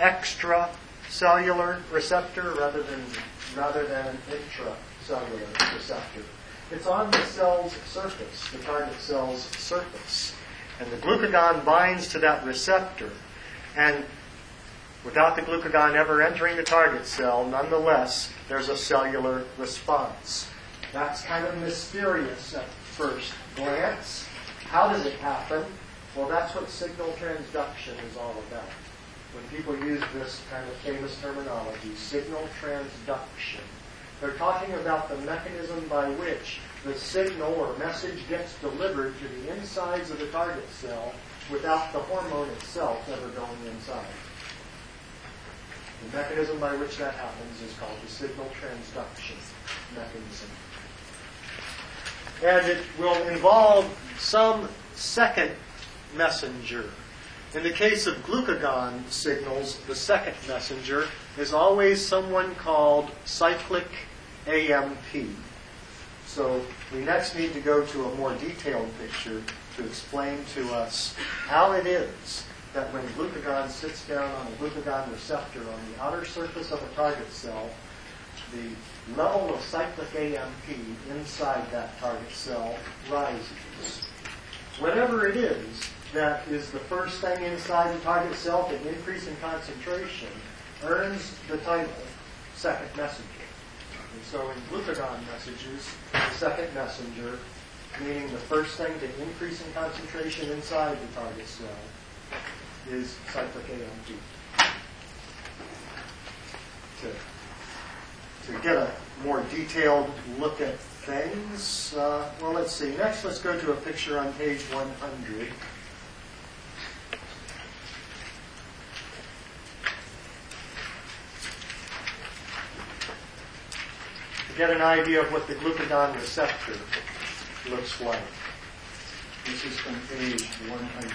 extracellular receptor rather than an intracellular receptor. It's on the cell's surface, the target cell's surface. And the glucagon binds to that receptor. And without the glucagon ever entering the target cell, nonetheless, there's a cellular response. That's kind of mysterious at first glance. How does it happen? Well, that's what signal transduction is all about. When people use this kind of famous terminology, signal transduction, they're talking about the mechanism by which the signal or message gets delivered to the insides of the target cell without the hormone itself ever going inside. The mechanism by which that happens is called the signal transduction mechanism. And it will involve some second messenger. In the case of glucagon signals, the second messenger is always someone called cyclic AMP. So we next need to go to a more detailed picture to explain to us how it is that when glucagon sits down on a glucagon receptor on the outer surface of a target cell, the level of cyclic AMP inside that target cell rises. Whatever it is that is the first thing inside the target cell to increase in concentration earns the title second messenger. And so in glucagon messages, the second messenger, meaning the first thing to increase in concentration inside the target cell, is cyclic AMP. To get a more detailed look at things, well, let's see. Next, let's go to a picture on page 100. To get an idea of what the glucagon receptor looks like. This is from page 100.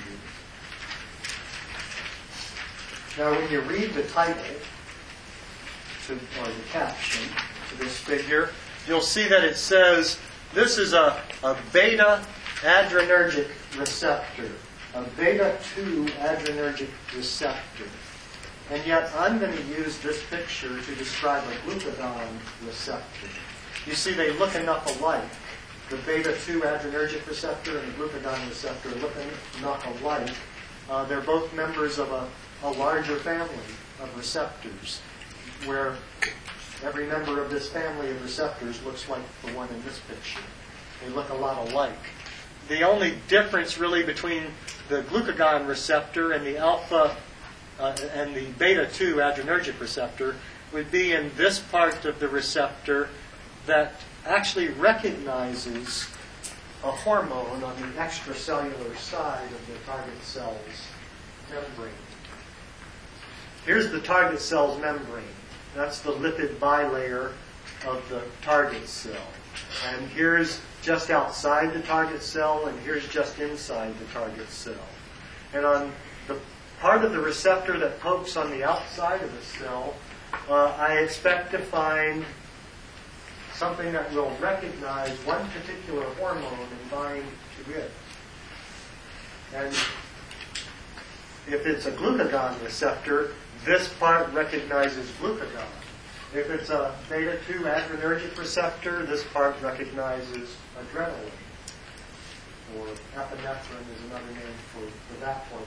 Now, when you read the title, or the caption to this figure, you'll see that it says this is a beta adrenergic receptor, a beta 2 adrenergic receptor. And yet I'm going to use this picture to describe a glucagon receptor. You see, they look enough alike. The beta 2 adrenergic receptor and the glucagon receptor look enough alike. They're both members of a larger family of receptors, where every member of this family of receptors looks like the one in this picture. They look a lot alike. The only difference really between the glucagon receptor and the alpha and the beta 2 adrenergic receptor would be in this part of the receptor that actually recognizes a hormone on the extracellular side of the target cell's membrane. Here's the target cell's membrane. That's the lipid bilayer of the target cell. And here's just outside the target cell, and here's just inside the target cell. And on the part of the receptor that pokes on the outside of the cell, I expect to find something that will recognize one particular hormone and bind to it. And if it's a glucagon receptor, this part recognizes glucagon. If it's a beta 2 adrenergic receptor, this part recognizes adrenaline. Or epinephrine is another name for that hormone.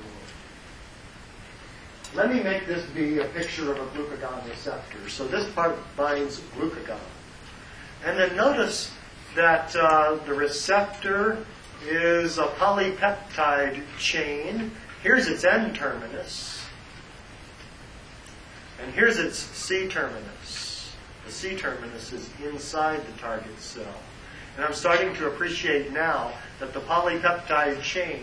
Let me make this be a picture of a glucagon receptor. So this part binds glucagon. And then notice that the receptor is a polypeptide chain. Here's its N-terminus. And here's its C-terminus. The C-terminus is inside the target cell. And I'm starting to appreciate now that the polypeptide chain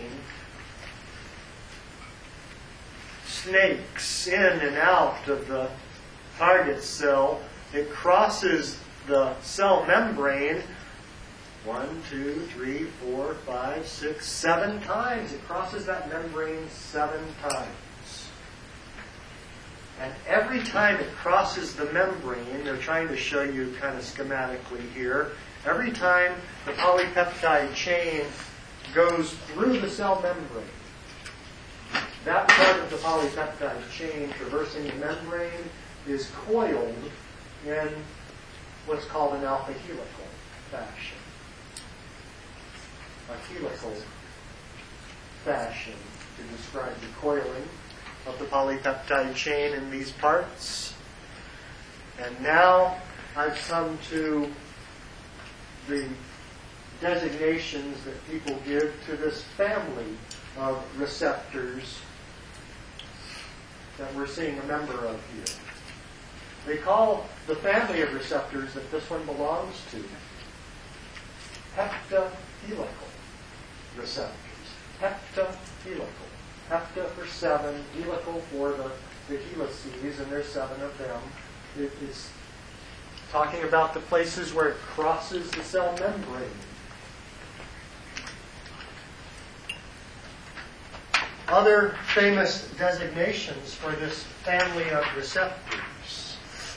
snakes in and out of the target cell. It crosses the cell membrane 1, 2, 3, 4, 5, 6, 7 times. It crosses that membrane 7 times. And every time it crosses the membrane, they're trying to show you kind of schematically here, every time the polypeptide chain goes through the cell membrane, that part of the polypeptide chain traversing the membrane is coiled in what's called an alpha helical fashion. a helical fashion to describe the coiling of the polypeptide chain in these parts. And now I've come to the designations that people give to this family of receptors that we're seeing a member of here. They call the family of receptors that this one belongs to heptahelical receptors. Heptahelical. Hepta for 7, helical for the helices, and there's 7 of them. It's talking about the places where it crosses the cell membrane. Other famous designations for this family of receptors.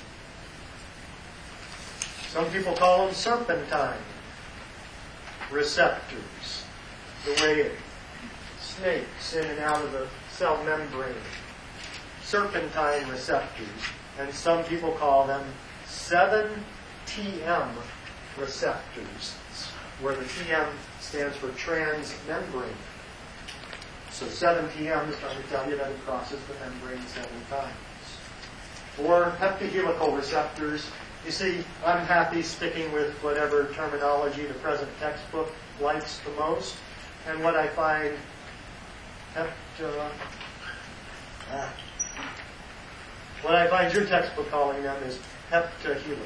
Some people call them serpentine receptors, the way it snakes in and out of the cell membrane. Serpentine receptors. And some people call them 7-TM receptors, where the TM stands for transmembrane. So 7-TM is trying to tell you that it crosses the membrane 7 times. Or heptahelical receptors. You see, I'm happy sticking with whatever terminology the present textbook likes the most. And what I find what I find your textbook calling them is heptahelical.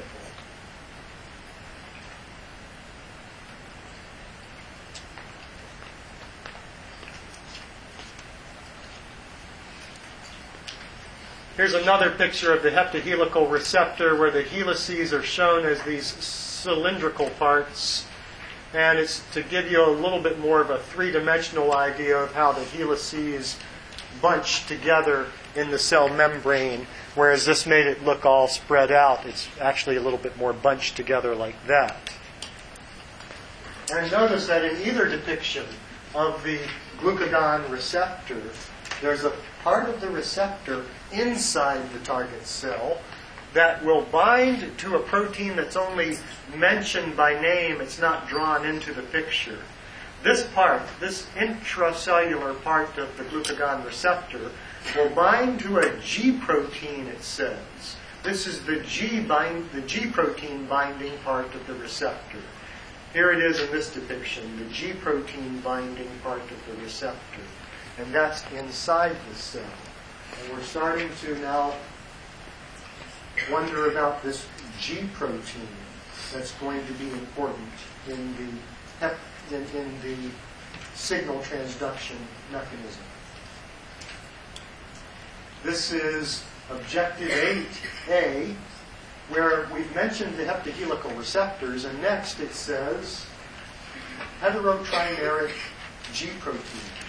Here's another picture of the heptahelical receptor where the helices are shown as these cylindrical parts. And it's to give you a little bit more of a three-dimensional idea of how the helices bunch together in the cell membrane, whereas this made it look all spread out. It's actually a little bit more bunched together like that. And notice that in either depiction of the glucagon receptor, there's a part of the receptor inside the target cell that will bind to a protein that's only mentioned by name. It's not drawn into the picture. This part, this intracellular part of the glucagon receptor, will bind to a G protein, it says. This is the G protein binding part of the receptor. Here it is in this depiction, the G protein binding part of the receptor. And that's inside the cell. And we're starting to now wonder about this G protein that's going to be important in the signal transduction mechanism. This is objective 8A, where we've mentioned the heptahelical receptors, and next it says heterotrimeric G proteins.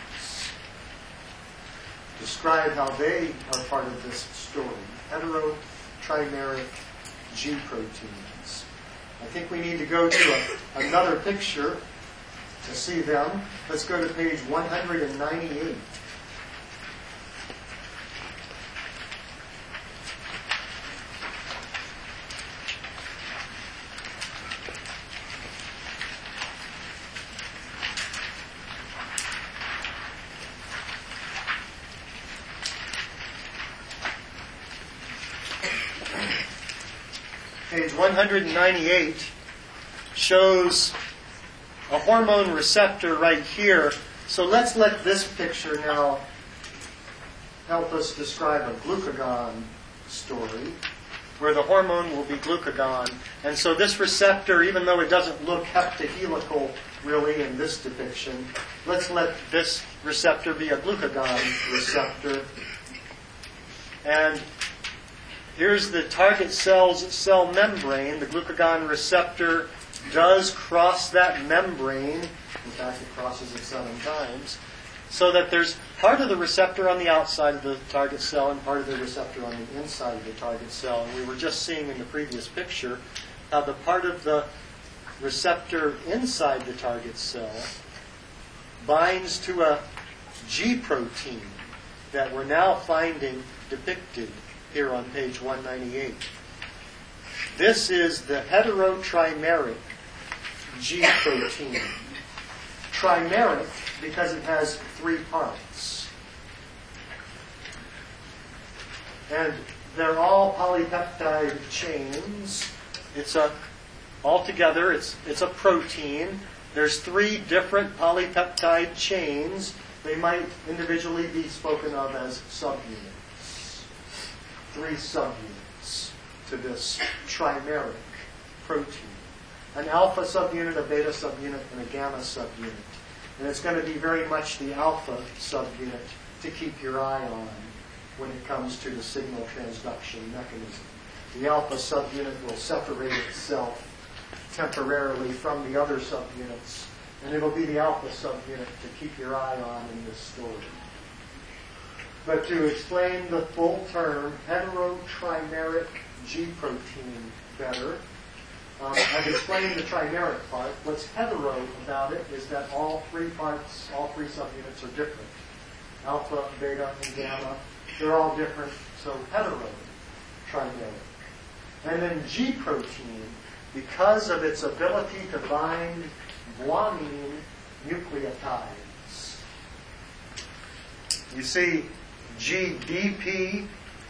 Describe how they are part of this story. Heterotrimeric G proteins. I think we need to go to another picture to see them. Let's go to page 198. Page 198 shows a hormone receptor right here. So let's let this picture now help us describe a glucagon story, where the hormone will be glucagon. And so this receptor, even though it doesn't look heptahelical really in this depiction, let's let this receptor be a glucagon receptor. And here's the target cell's cell membrane. The glucagon receptor does cross that membrane. In fact, it crosses it 7 times. So that there's part of the receptor on the outside of the target cell and part of the receptor on the inside of the target cell. And we were just seeing in the previous picture how the part of the receptor inside the target cell binds to a G protein that we're now finding depicted here on page 198. This is the heterotrimeric G protein. trimeric because it has 3 parts. And they're all polypeptide chains. Altogether, it's a protein. There's 3 different polypeptide chains. They might individually be spoken of as subunits. 3 subunits to this trimeric protein. An alpha subunit, a beta subunit, and a gamma subunit. And it's going to be very much the alpha subunit to keep your eye on when it comes to the signal transduction mechanism. The alpha subunit will separate itself temporarily from the other subunits, and it'll be the alpha subunit to keep your eye on in this story. But to explain the full term heterotrimeric G protein better, I've explained the trimeric part. What's hetero about it is that all 3 parts, all 3 subunits are different. Alpha, beta, and gamma, they're all different, so heterotrimeric. And then G protein, because of its ability to bind guanine nucleotides. You see GDP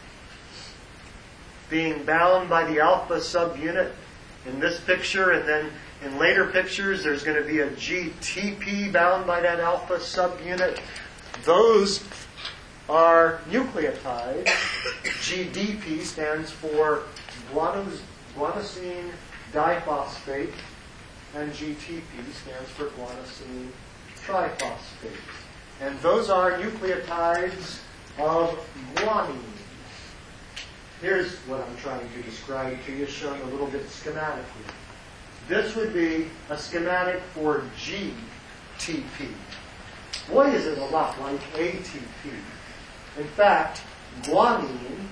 being bound by the alpha subunit in this picture, and then in later pictures there's going to be a GTP bound by that alpha subunit. Those are nucleotides. GDP stands for guanosine diphosphate, and GTP stands for guanosine triphosphate. And those are nucleotides of guanine. Here's what I'm trying to describe to you, shown a little bit schematically. This would be a schematic for GTP. Boy, is it a lot like ATP. In fact, guanine,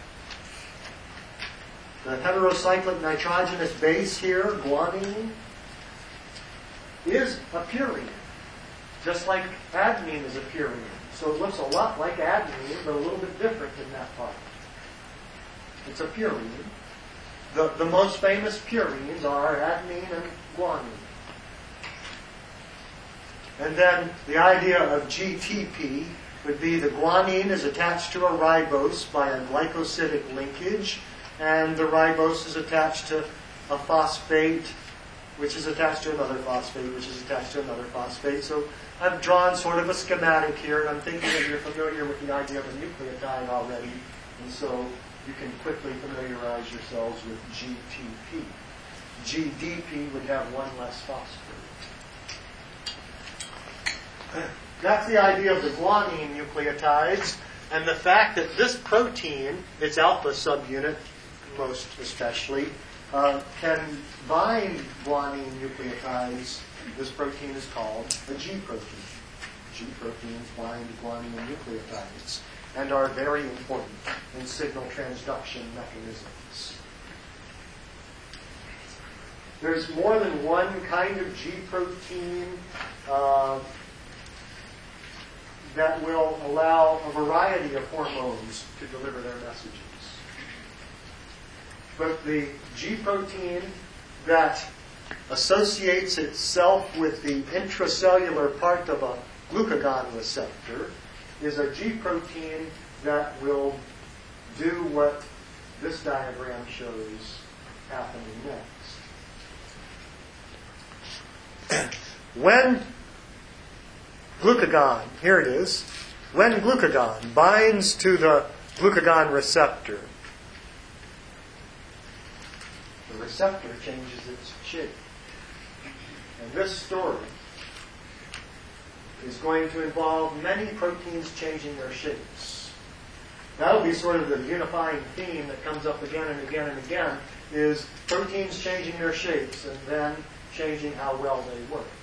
the heterocyclic nitrogenous base here, guanine, is a purine, just like adenine is a purine. So it looks a lot like adenine, but a little bit different in that part. It's a purine. The most famous purines are adenine and guanine. And then the idea of GTP would be the guanine is attached to a ribose by a glycosidic linkage, and the ribose is attached to a phosphate, which is attached to another phosphate, which is attached to another phosphate. So I've drawn sort of a schematic here, and I'm thinking that you're familiar with the idea of a nucleotide already, and so you can quickly familiarize yourselves with GTP. GDP would have 1 less phosphate. That's the idea of the guanine nucleotides, and the fact that this protein, its alpha subunit most especially, can bind guanine nucleotides. This protein is called a G protein. G proteins bind guanine nucleotides and are very important in signal transduction mechanisms. There's more than one kind of G protein that will allow a variety of hormones to deliver their messages. But the G protein that associates itself with the intracellular part of a glucagon receptor is a G protein that will do what this diagram shows happening next. When glucagon, here it is, when glucagon binds to the glucagon receptor, the receptor changes its shape. And this story is going to involve many proteins changing their shapes. That'll be sort of the unifying theme that comes up again and again and again, is proteins changing their shapes and then changing how well they work.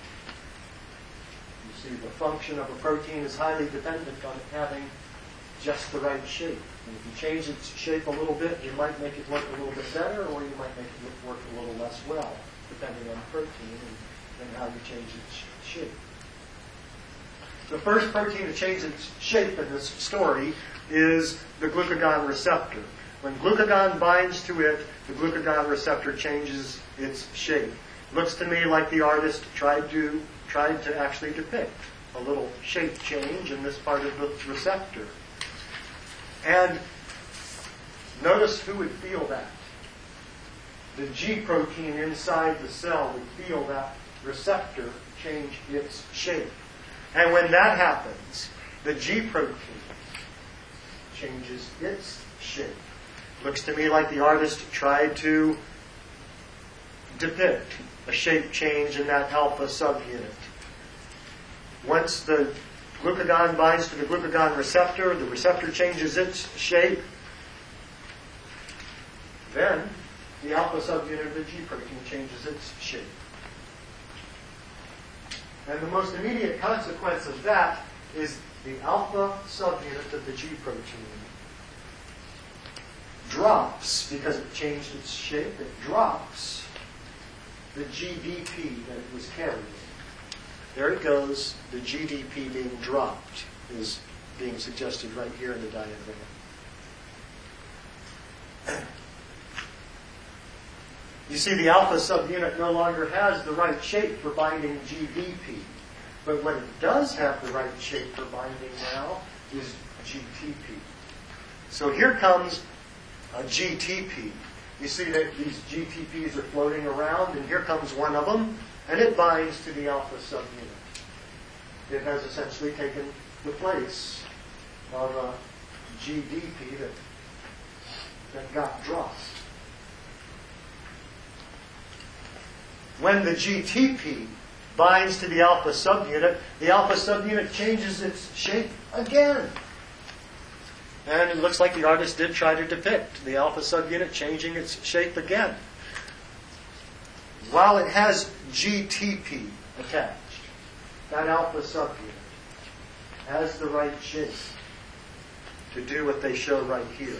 You see, the function of a protein is highly dependent on it having just the right shape. And if you change its shape a little bit, you might make it work a little bit better, or you might make it work a little less well, depending on the protein and how you change its shape. The first protein to change its shape in this story is the glucagon receptor. When glucagon binds to it, the glucagon receptor changes its shape. Looks to me like the artist tried to tried to actually depict a little shape change in this part of the receptor. And notice who would feel that. The G protein inside the cell would feel that receptor change its shape. And when that happens, the G protein changes its shape. Looks to me like the artist tried to depict a shape change in that alpha subunit. Once the glucagon binds to the glucagon receptor, the receptor changes its shape. Then the alpha subunit of the G protein changes its shape. And the most immediate consequence of that is the alpha subunit of the G protein drops, because it changed its shape, it drops the GDP that it was carrying. There it goes, the GDP being dropped is being suggested right here in the diagram. You see, the alpha subunit no longer has the right shape for binding GDP. But what it does have the right shape for binding now is GTP. So here comes a GTP. You see that these GTPs are floating around, and here comes one of them, and it binds to the alpha subunit. It has essentially taken the place of a GDP that got dropped. When the GTP binds to the alpha subunit changes its shape again. And it looks like the artist did try to depict the alpha subunit changing its shape again. While it has GTP attached, that alpha subunit has the right shape to do what they show right here.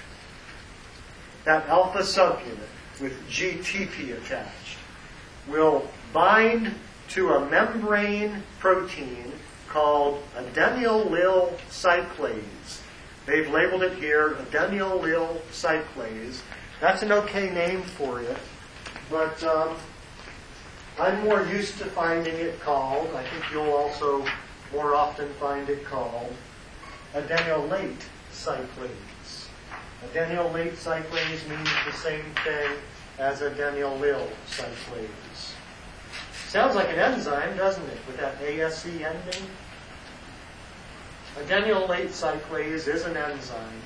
That alpha subunit with GTP attached will bind to a membrane protein called adenylyl cyclase. They've labeled it here, adenylyl cyclase. That's an okay name for it, but I'm more used to finding it called, I think you'll also more often find it called, adenylate cyclase. Adenylate cyclase means the same thing as adenylyl cyclase. Sounds like an enzyme, doesn't it, with that ASC ending? Adenylate cyclase is an enzyme,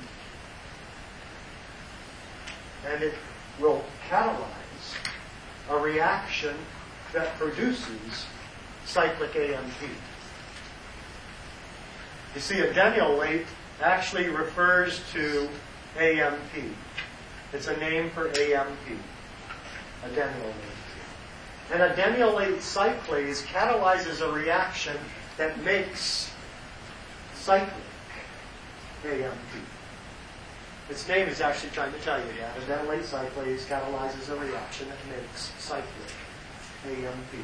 and it will catalyze a reaction that produces cyclic AMP. You see, adenylate actually refers to AMP. It's a name for AMP, adenylate. And adenylate cyclase catalyzes a reaction that makes cyclic AMP. Its name is actually trying to tell you that. Adenylate cyclase catalyzes a reaction that makes cyclic AMP.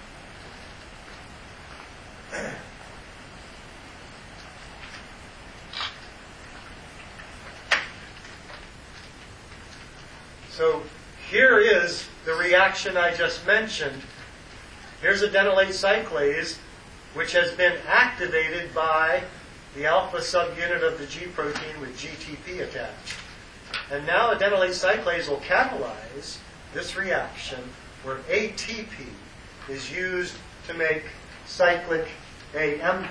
So here is the reaction I just mentioned. Here's adenylate cyclase, which has been activated by the alpha subunit of the G protein with GTP attached. And now adenylate cyclase will catalyze this reaction where ATP is used to make cyclic AMP.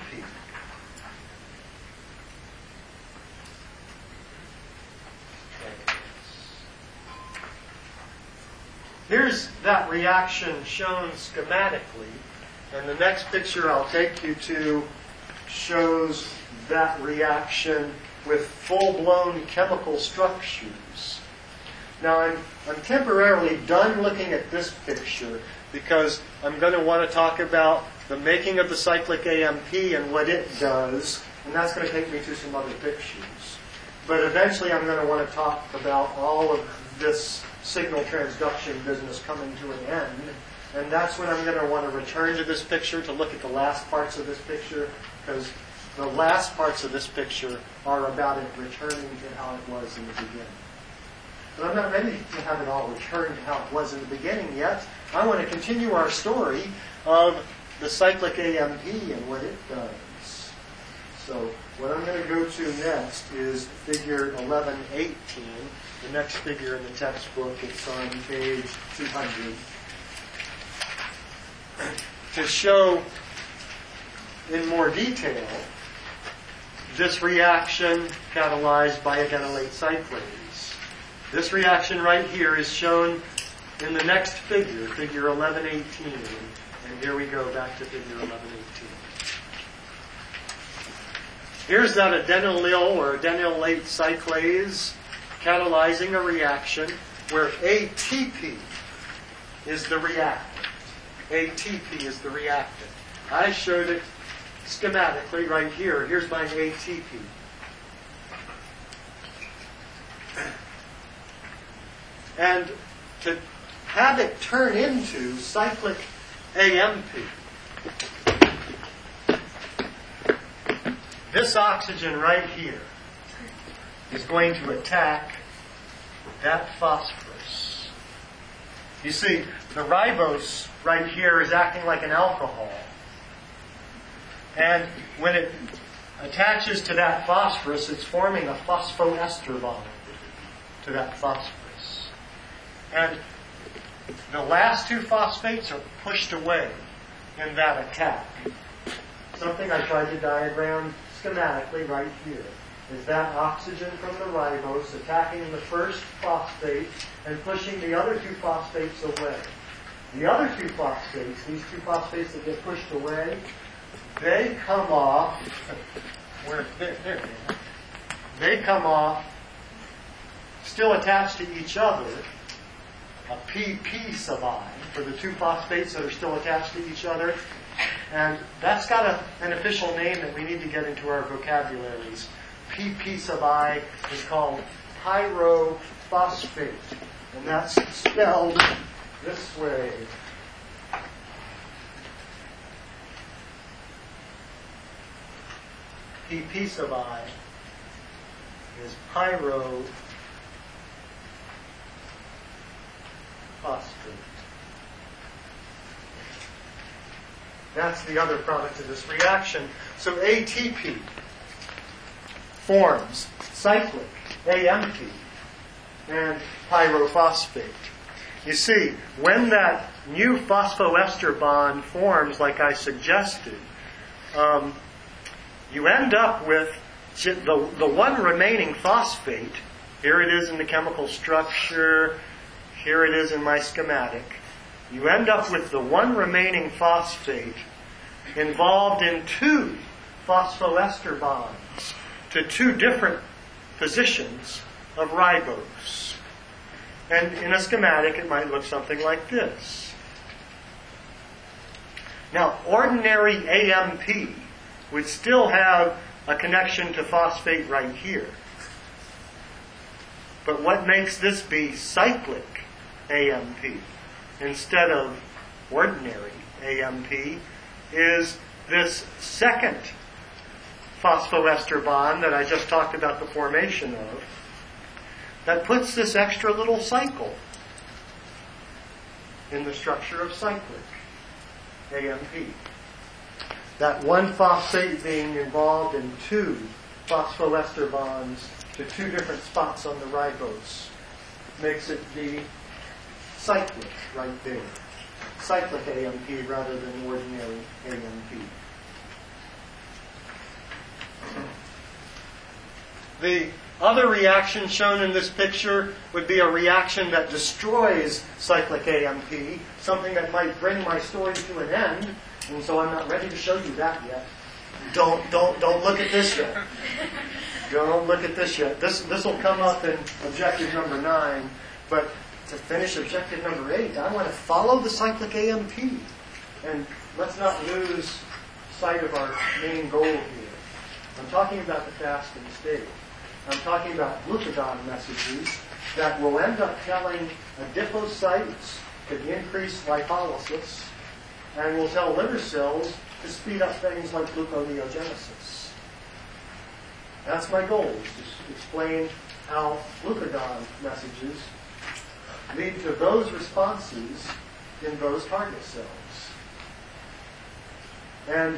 Here's that reaction shown schematically, and the next picture I'll take you to shows that reaction with full-blown chemical structures. Now I'm temporarily done looking at this picture because I'm going to want to talk about the making of the cyclic AMP and what it does, and that's going to take me to some other pictures. But eventually I'm going to want to talk about all of this signal transduction business coming to an end, and that's when I'm going to want to return to this picture to look at the last parts of this picture, because the last parts of this picture are about it returning to how it was in the beginning. But I'm not ready to have it all return to how it was in the beginning yet. I want to continue our story of the cyclic AMP and what it does. So what I'm going to go to next is figure 1118, the next figure in the textbook. It's on page 200. To show in more detail this reaction catalyzed by adenylate cyclase. This reaction right here is shown in the next figure, figure 1118. And here we go back to figure 1118. Here's that adenylyl or adenylate cyclase catalyzing a reaction where ATP is the reactant. ATP is the reactant. I showed it schematically right here. Here's my ATP. And to have it turn into cyclic AMP, this oxygen right here is going to attack that phosphorus. You see, the ribose right here is acting like an alcohol. And when it attaches to that phosphorus, it's forming a phosphoester bond to that phosphorus. And the last two phosphates are pushed away in that attack. Something I tried to diagram schematically right here is that oxygen from the ribose attacking the first phosphate and pushing the other two phosphates away. The other two phosphates, these two phosphates that get pushed away, they come off, they come off still attached to each other, a PP sub I for the two phosphates that are still attached to each other. And that's got an official name that we need to get into our vocabularies. PP sub I is called pyrophosphate. And that's spelled this way. PP sub I is pyrophosphate. That's the other product of this reaction. So ATP forms cyclic AMP and pyrophosphate. You see, when that new phosphoester bond forms, like I suggested, you end up with the one remaining phosphate. Here it is in the chemical structure. Here it is in my schematic. You end up with the one remaining phosphate involved in two phosphoester bonds to two different positions of ribose. And in a schematic, it might look something like this. Now, ordinary AMP would still have a connection to phosphate right here. But what makes this be cyclic AMP instead of ordinary AMP is this second phosphoester bond that I just talked about the formation of, that puts this extra little cycle in the structure of cyclic AMP. That one phosphate being involved in two phosphoester bonds to two different spots on the ribose makes it be cyclic right there. Cyclic AMP rather than ordinary AMP. The other reaction shown in this picture would be a reaction that destroys cyclic AMP, something that might bring my story to an end, and so I'm not ready to show you that yet. Don't look at this yet. Don't look at this yet. This will come up in objective number 9, but to finish objective number 8, I want to follow the cyclic AMP. And let's not lose sight of our main goal here. I'm talking about the fasting state. I'm talking about glucagon messages that will end up telling adipocytes to increase lipolysis and will tell liver cells to speed up things like gluconeogenesis. That's my goal, is to explain how glucagon messages lead to those responses in those target cells. And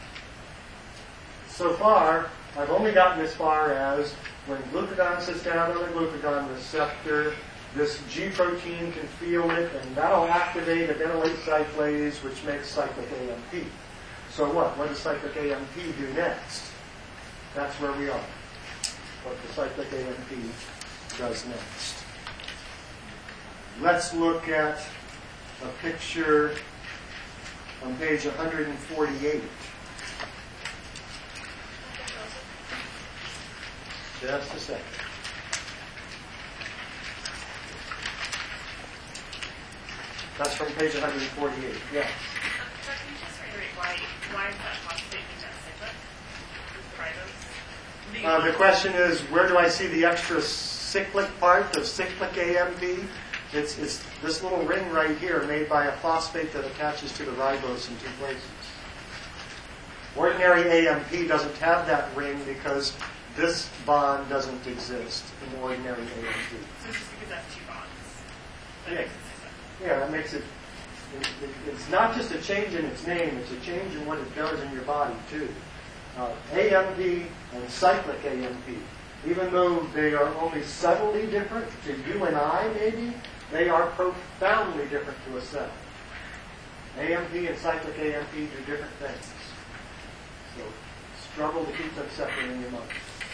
so far, I've only gotten as far as when glucagon sits down on the glucagon receptor, this G protein can feel it, and that'll activate adenylate cyclase, which makes cyclic AMP. So what? What does cyclic AMP do next? That's where we are. What the cyclic AMP does next. Let's look at a picture on page 148. Just a second. That's from page 148. Yes. Can you just reiterate why is that phosphate in that cyclic? The question is, where do I see the extra cyclic part of cyclic AMP? It's this little ring right here made by a phosphate that attaches to the ribose in two places. Ordinary AMP doesn't have that ring because this bond doesn't exist in ordinary AMP. So it's just because that's two bonds. Yeah. Yeah, that makes it, it's not just a change in its name, it's a change in what it does in your body too. AMP and cyclic AMP, even though they are only subtly different to you and I maybe, they are profoundly different to a cell. AMP and cyclic AMP do different things. So struggle to keep them separate in your mind.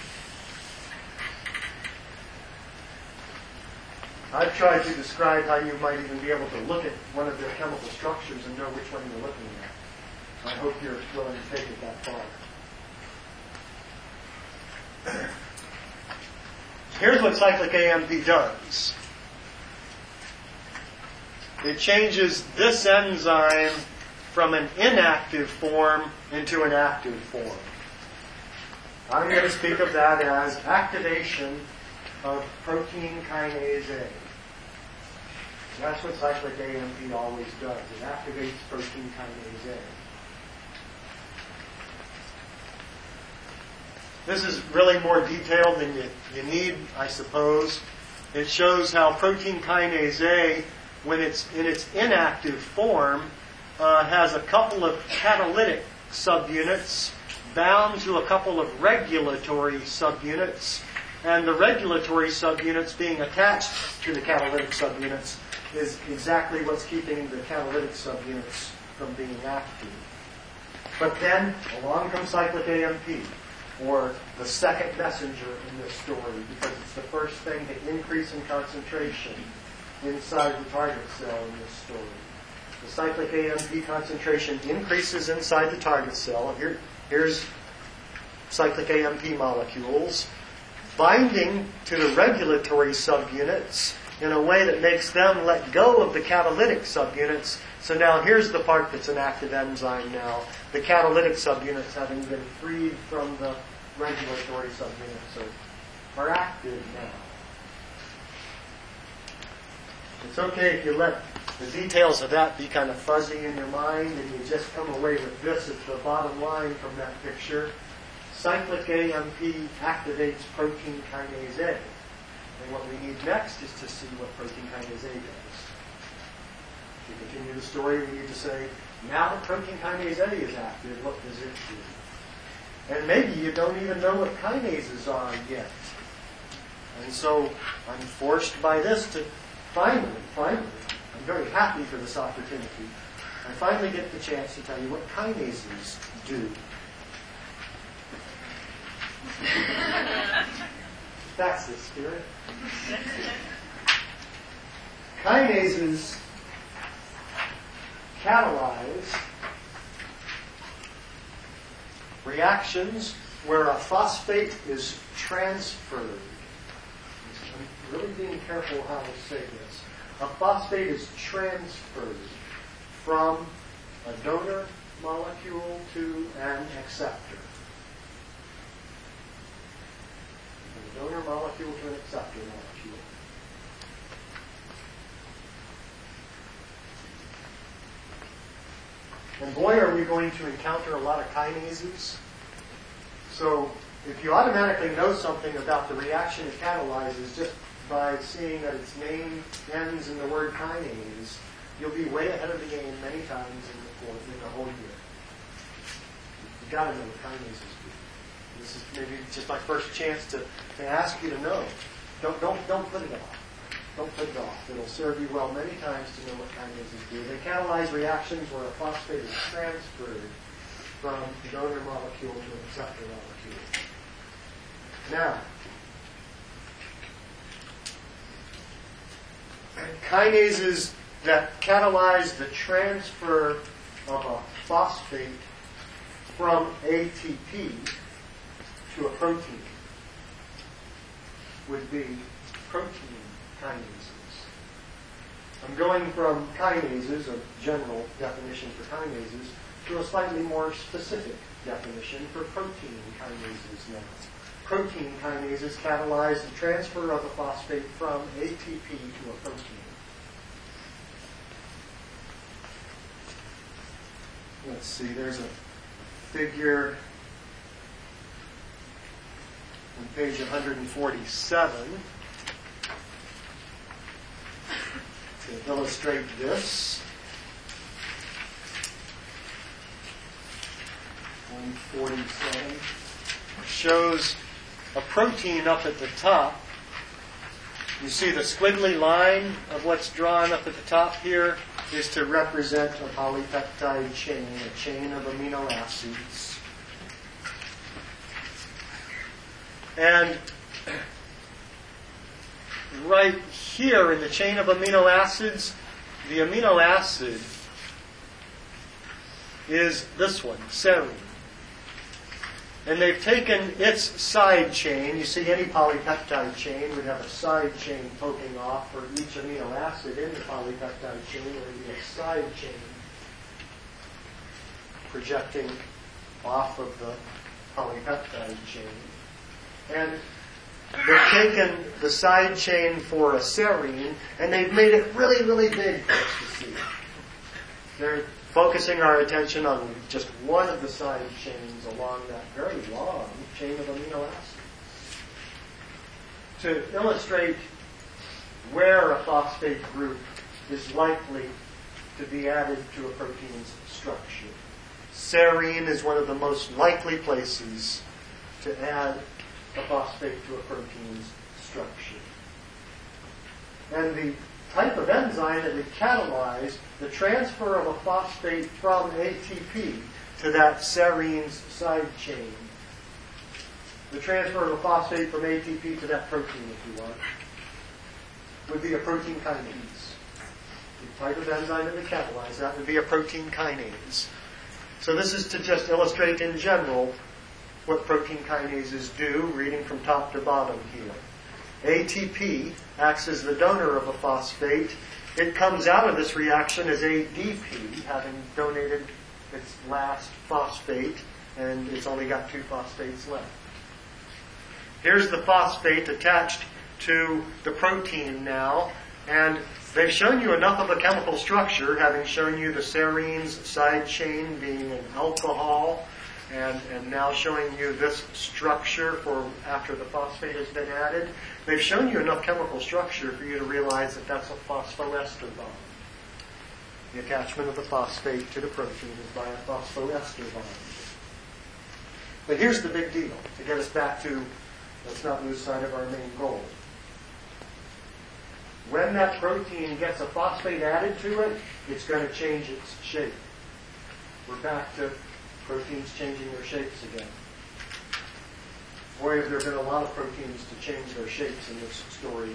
I've tried to describe how you might even be able to look at one of their chemical structures and know which one you're looking at. I hope you're willing to take it that far. Here's what cyclic AMP does. It changes this enzyme from an inactive form into an active form. I'm going to speak of that as activation of protein kinase A. That's what cyclic AMP always does. It activates protein kinase A. This is really more detailed than you need, I suppose. It shows how protein kinase A, when it's in its inactive form, has a couple of catalytic subunits bound to a couple of regulatory subunits, and the regulatory subunits being attached to the catalytic subunits is exactly what's keeping the catalytic subunits from being active. But then along comes cyclic AMP, or the second messenger in this story, because it's the first thing to increase in concentration inside the target cell in this story. The cyclic AMP concentration increases inside the target cell. Here's cyclic AMP molecules binding to the regulatory subunits in a way that makes them let go of the catalytic subunits. So now here's the part that's an active enzyme now. The catalytic subunits, having been freed from the regulatory subunits, are active now. It's okay if you let the details of that be kind of fuzzy in your mind and you just come away with this as the bottom line from that picture. Cyclic AMP activates protein kinase A. And what we need next is to see what protein kinase A does. To continue the story, we need to say, now that protein kinase A is active, what does it do? And maybe you don't even know what kinases are yet. And so I'm forced by this to finally, I'm very happy for this opportunity. I finally get the chance to tell you what kinases do. That's the spirit. Kinases catalyze reactions where a phosphate is transferred. I'm really being careful how to say this. A phosphate is transferred from a donor molecule to an acceptor. From a donor molecule to an acceptor molecule. And boy, are we going to encounter a lot of kinases. So if you automatically know something about the reaction it catalyzes just by seeing that its name ends in the word kinase, you'll be way ahead of the game many times in the whole year. got to know what kinases do. This is maybe just my first chance to ask you to know. Don't put it off. Don't put it off. It'll serve you well many times to know what kinases do. They catalyze reactions where a phosphate is transferred from the donor molecule to an acceptor molecule. Now, kinases that catalyze the transfer of a phosphate from ATP to a protein would be protein kinases. I'm going from kinases, a general definition for kinases, to a slightly more specific definition for protein kinases now. Protein kinases catalyze the transfer of a phosphate from ATP to a protein. Let's see, there's a figure on page 147 to illustrate this. 147 shows a protein up at the top. You see the squiggly line of what's drawn up at the top here is to represent a polypeptide chain, a chain of amino acids. And right here in the chain of amino acids, the amino acid is this one, serine. And they've taken its side chain. You see, any polypeptide chain would have a side chain poking off for each amino acid in the polypeptide chain. There would be a side chain projecting off of the polypeptide chain. And they've taken the side chain for a serine, and they've made it really, really big for us to see. They're focusing our attention on just one of the side chains along that very long chain of amino acids. To illustrate where a phosphate group is likely to be added to a protein's structure. Serine is one of the most likely places to add a phosphate to a protein's structure. And the type of enzyme that would catalyze the transfer of a phosphate from ATP to that serine's side chain. The transfer of a phosphate from ATP to that protein, if you want, would be a protein kinase. The type of enzyme that would catalyze that would be a protein kinase. So this is to just illustrate in general what protein kinases do, reading from top to bottom here. ATP acts as the donor of a phosphate. It comes out of this reaction as ADP, having donated its last phosphate, and it's only got 2 phosphates left. Here's the phosphate attached to the protein now, and they've shown you enough of a chemical structure, having shown you the serine's side chain being an alcohol, and now showing you this structure for after the phosphate has been added. They've shown you enough chemical structure for you to realize that that's a phosphoester bond. The attachment of the phosphate to the protein is by a phosphoester bond. But here's the big deal, to get us back to, let's not lose sight of our main goal. When that protein gets a phosphate added to it, it's going to change its shape. We're back to proteins changing their shapes again. Boy, have there been a lot of proteins to change their shapes in this story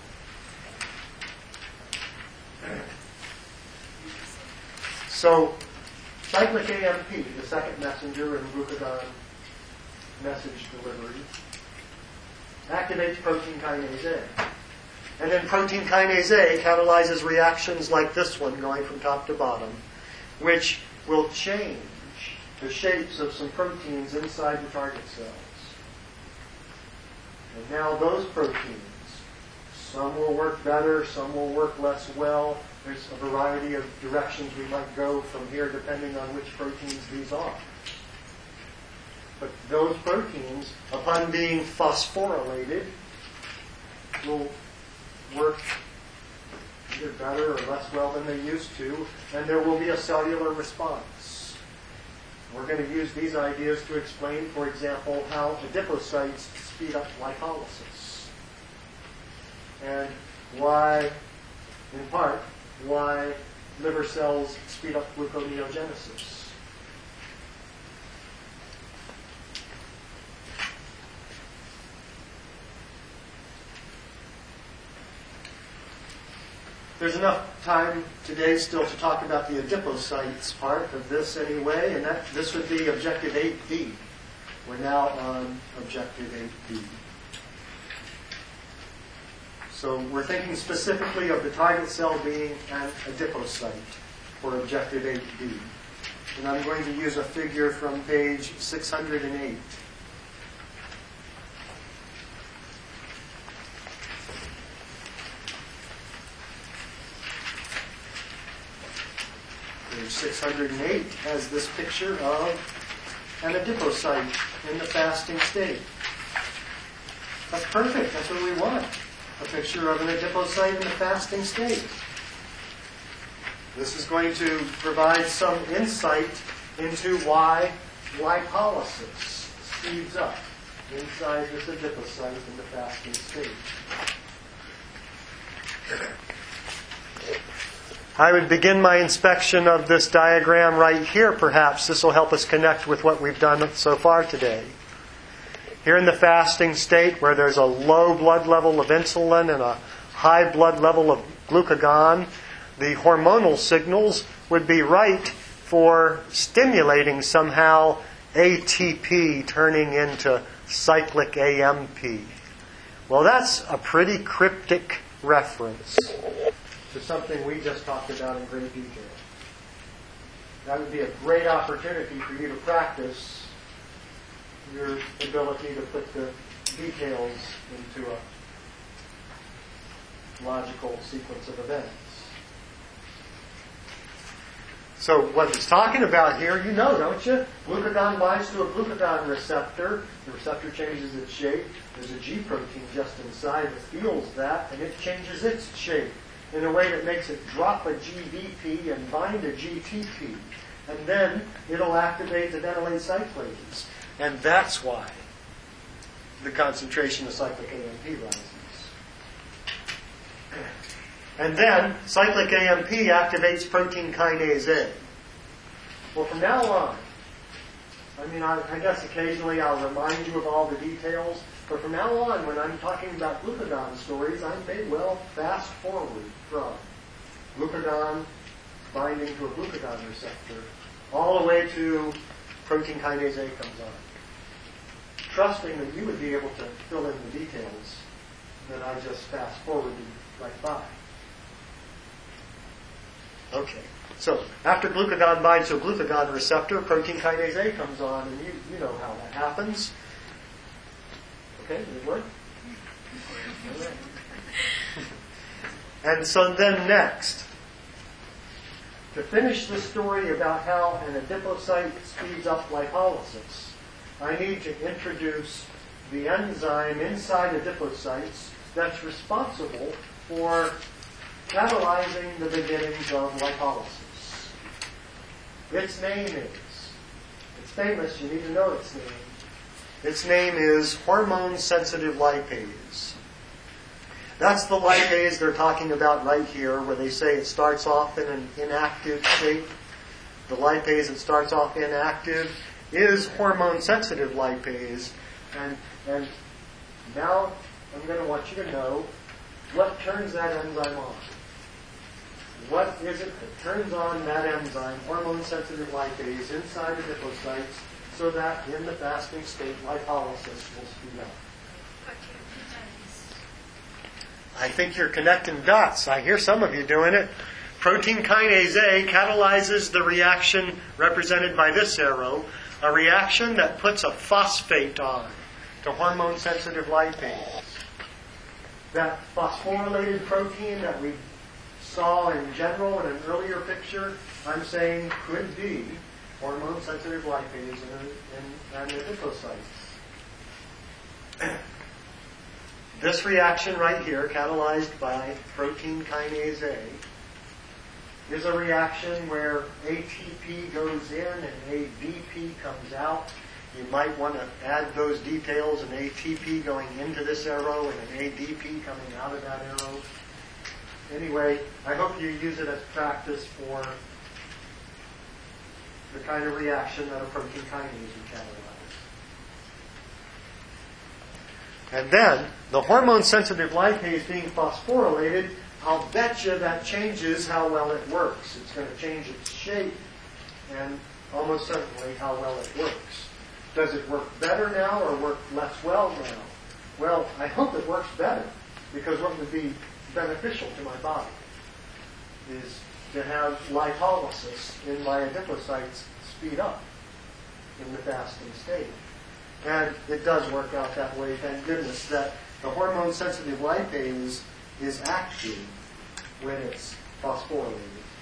now. So, cyclic AMP, the second messenger in glucagon message delivery, activates protein kinase A. And then protein kinase A catalyzes reactions like this one going from top to bottom, which will change the shapes of some proteins inside the target cells. And now those proteins, some will work better, some will work less well. There's a variety of directions we might go from here depending on which proteins these are. But those proteins, upon being phosphorylated, will work either better or less well than they used to, and there will be a cellular response. we're going to use these ideas to explain, for example, how adipocytes speed up lipolysis. And why, in part, why liver cells speed up gluconeogenesis. There's enough time today still to talk about the adipocytes part of this anyway, and this would be Objective 8B. We're now on Objective 8B. So we're thinking specifically of the target cell being an adipocyte for Objective 8B. And I'm going to use a figure from page 608. Page 608 has this picture of an adipocyte in the fasting state. That's perfect. That's what we want. A picture of an adipocyte in the fasting state. This is going to provide some insight into why lipolysis speeds up inside this adipocyte in the fasting state. I would begin my inspection of this diagram right here, perhaps. This will help us connect with what we've done so far today. Here in the fasting state, where there's a low blood level of insulin and a high blood level of glucagon, the hormonal signals would be right for stimulating somehow ATP turning into cyclic AMP. Well, that's a pretty cryptic reference to something we just talked about in great detail. That would be a great opportunity for you to practice your ability to put the details into a logical sequence of events. So what it's talking about here, you know, don't you? Glucagon binds to a glucagon receptor. The receptor changes its shape. There's a G protein just inside that feels that, and it changes its shape in a way that makes it drop a GDP and bind a GTP. And then it'll activate the venylate cyclase. And that's why the concentration of cyclic AMP rises. And then cyclic AMP activates protein kinase A. Well, from now on, I guess occasionally I'll remind you of all the details, but from now on, when I'm talking about glucagon stories, I may well fast forward from glucagon binding to a glucagon receptor all the way to protein kinase A comes on. Trusting that you would be able to fill in the details that I just fast forwarded right by. Okay, so after glucagon binds to a glucagon receptor, protein kinase A comes on, and you know how that happens. Okay, did it work? All right. And so then next, to finish the story about how an adipocyte speeds up lipolysis, I need to introduce the enzyme inside adipocytes that's responsible for catalyzing the beginnings of lipolysis. Its name is, it's famous, you need to know its name. Its name is hormone-sensitive lipase. That's the lipase they're talking about right here, where they say it starts off in an inactive state. The lipase that starts off inactive is hormone-sensitive lipase. And now I'm going to want you to know what turns that enzyme on. What is it that turns on that enzyme, hormone-sensitive lipase, inside the adipocytes, so that in the fasting state, lipolysis will speed up? I think you're connecting dots. I hear some of you doing it. Protein kinase A catalyzes the reaction represented by this arrow, a reaction that puts a phosphate on to hormone-sensitive lipase. That phosphorylated protein that we saw in general in an earlier picture, I'm saying could be hormone-sensitive lipase in an adipocyte. This reaction right here, catalyzed by protein kinase A, is a reaction where ATP goes in and ADP comes out. You might want to add those details, an ATP going into this arrow and an ADP coming out of that arrow. Anyway, I hope you use it as practice for the kind of reaction that a protein kinase would catalyze. And then, the hormone-sensitive lipase being phosphorylated, I'll bet you that changes how well it works. It's going to change its shape and almost certainly how well it works. Does it work better now or work less well now? Well, I hope it works better, because what would be beneficial to my body is to have lipolysis in my adipocytes speed up in the fasting state. And it does work out that way, thank goodness, that the hormone-sensitive lipase is active when it's phosphorylated.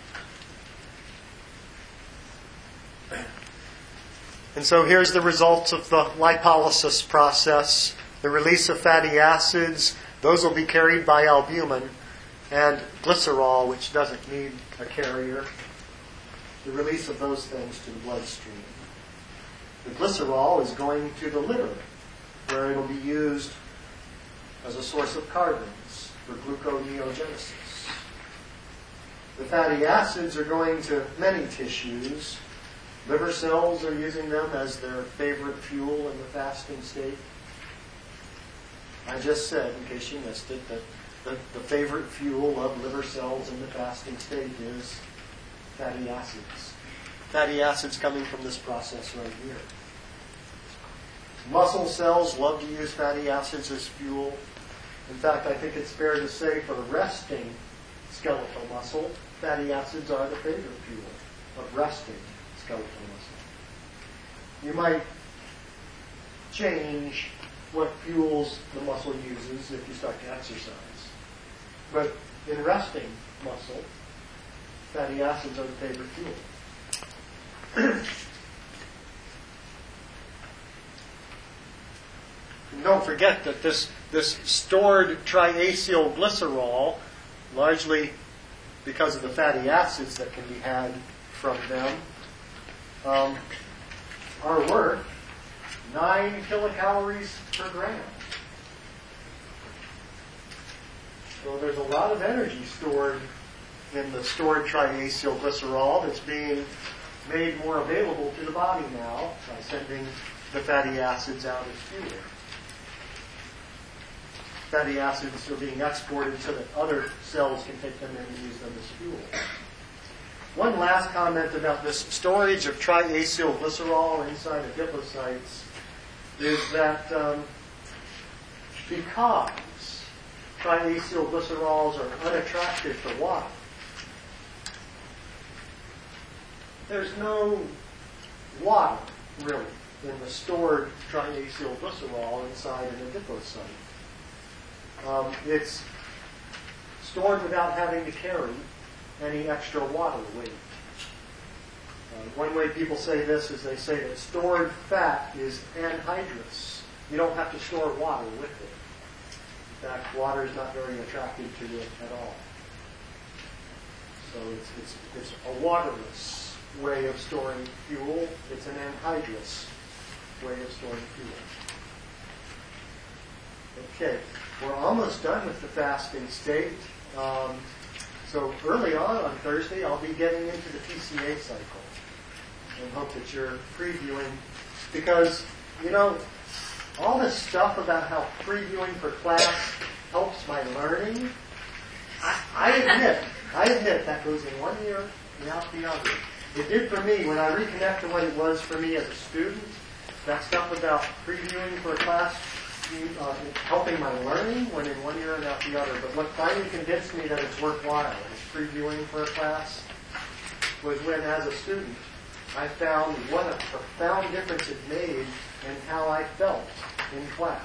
And so here's the results of the lipolysis process. The release of fatty acids, those will be carried by albumin, and glycerol, which doesn't need a carrier. The release of those things to the bloodstream. The glycerol is going to the liver, where it will be used as a source of carbons for gluconeogenesis. The fatty acids are going to many tissues. Liver cells are using them as their favorite fuel in the fasting state. I just said, in case you missed it, that the favorite fuel of liver cells in the fasting state is fatty acids. Fatty acids coming from this process right here. Muscle cells love to use fatty acids as fuel. In fact, I think it's fair to say for resting skeletal muscle, fatty acids are the favorite fuel of resting skeletal muscle. You might change what fuels the muscle uses if you start to exercise. But in resting muscle, fatty acids are the favorite fuel. And don't forget that this stored triacyl glycerol, largely because of the fatty acids that can be had from them, are worth 9 kilocalories per gram. So there's a lot of energy stored in the stored triacyl glycerol that's being made more available to the body now by sending the fatty acids out as fuel. Fatty acids are being exported so that other cells can take them in and use them as fuel. One last comment about this storage of triacyl glycerol inside adipocytes is that because triacyl glycerols are unattractive to water, there's no water, really, in the stored triacyl glycerol inside an adipocyte. It's stored without having to carry any extra water weight. One way people say this is they say that stored fat is anhydrous. You don't have to store water with it. In fact, water is not very attractive to it at all. So it's a waterless way of storing fuel. It's an anhydrous way of storing fuel. Okay, we're almost done with the fasting state. So early on Thursday, I'll be getting into the PCA cycle. And hope that you're previewing. Because, all this stuff about how previewing for class helps my learning, I admit that goes in one ear and out the other. It did for me when I reconnect to what it was for me as a student. That stuff about previewing for a class helping my learning went in one ear and out the other. But what finally convinced me that it's worthwhile is previewing for a class was when, as a student, I found what a profound difference it made in how I felt in class.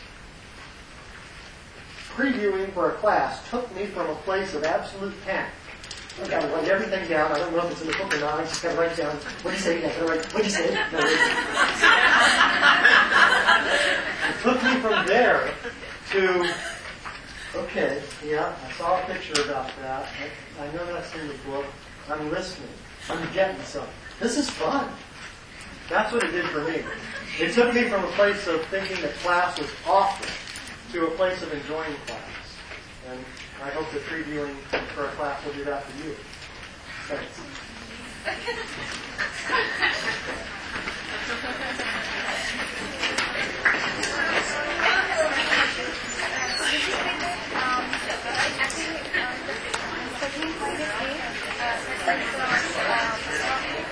Previewing for a class took me from a place of absolute panic. I've got to write everything down. I don't know if it's in the book or not. I just got to write down, what do you say? What do you say? It took me from there to, okay, yeah, I saw a picture about that. I know that's in the book. I'm listening. I'm getting something. This is fun. That's what it did for me. It took me from a place of thinking that class was awful to a place of enjoying class. And I hope that previewing for a class will do that for you. Thanks. Actually, the second point is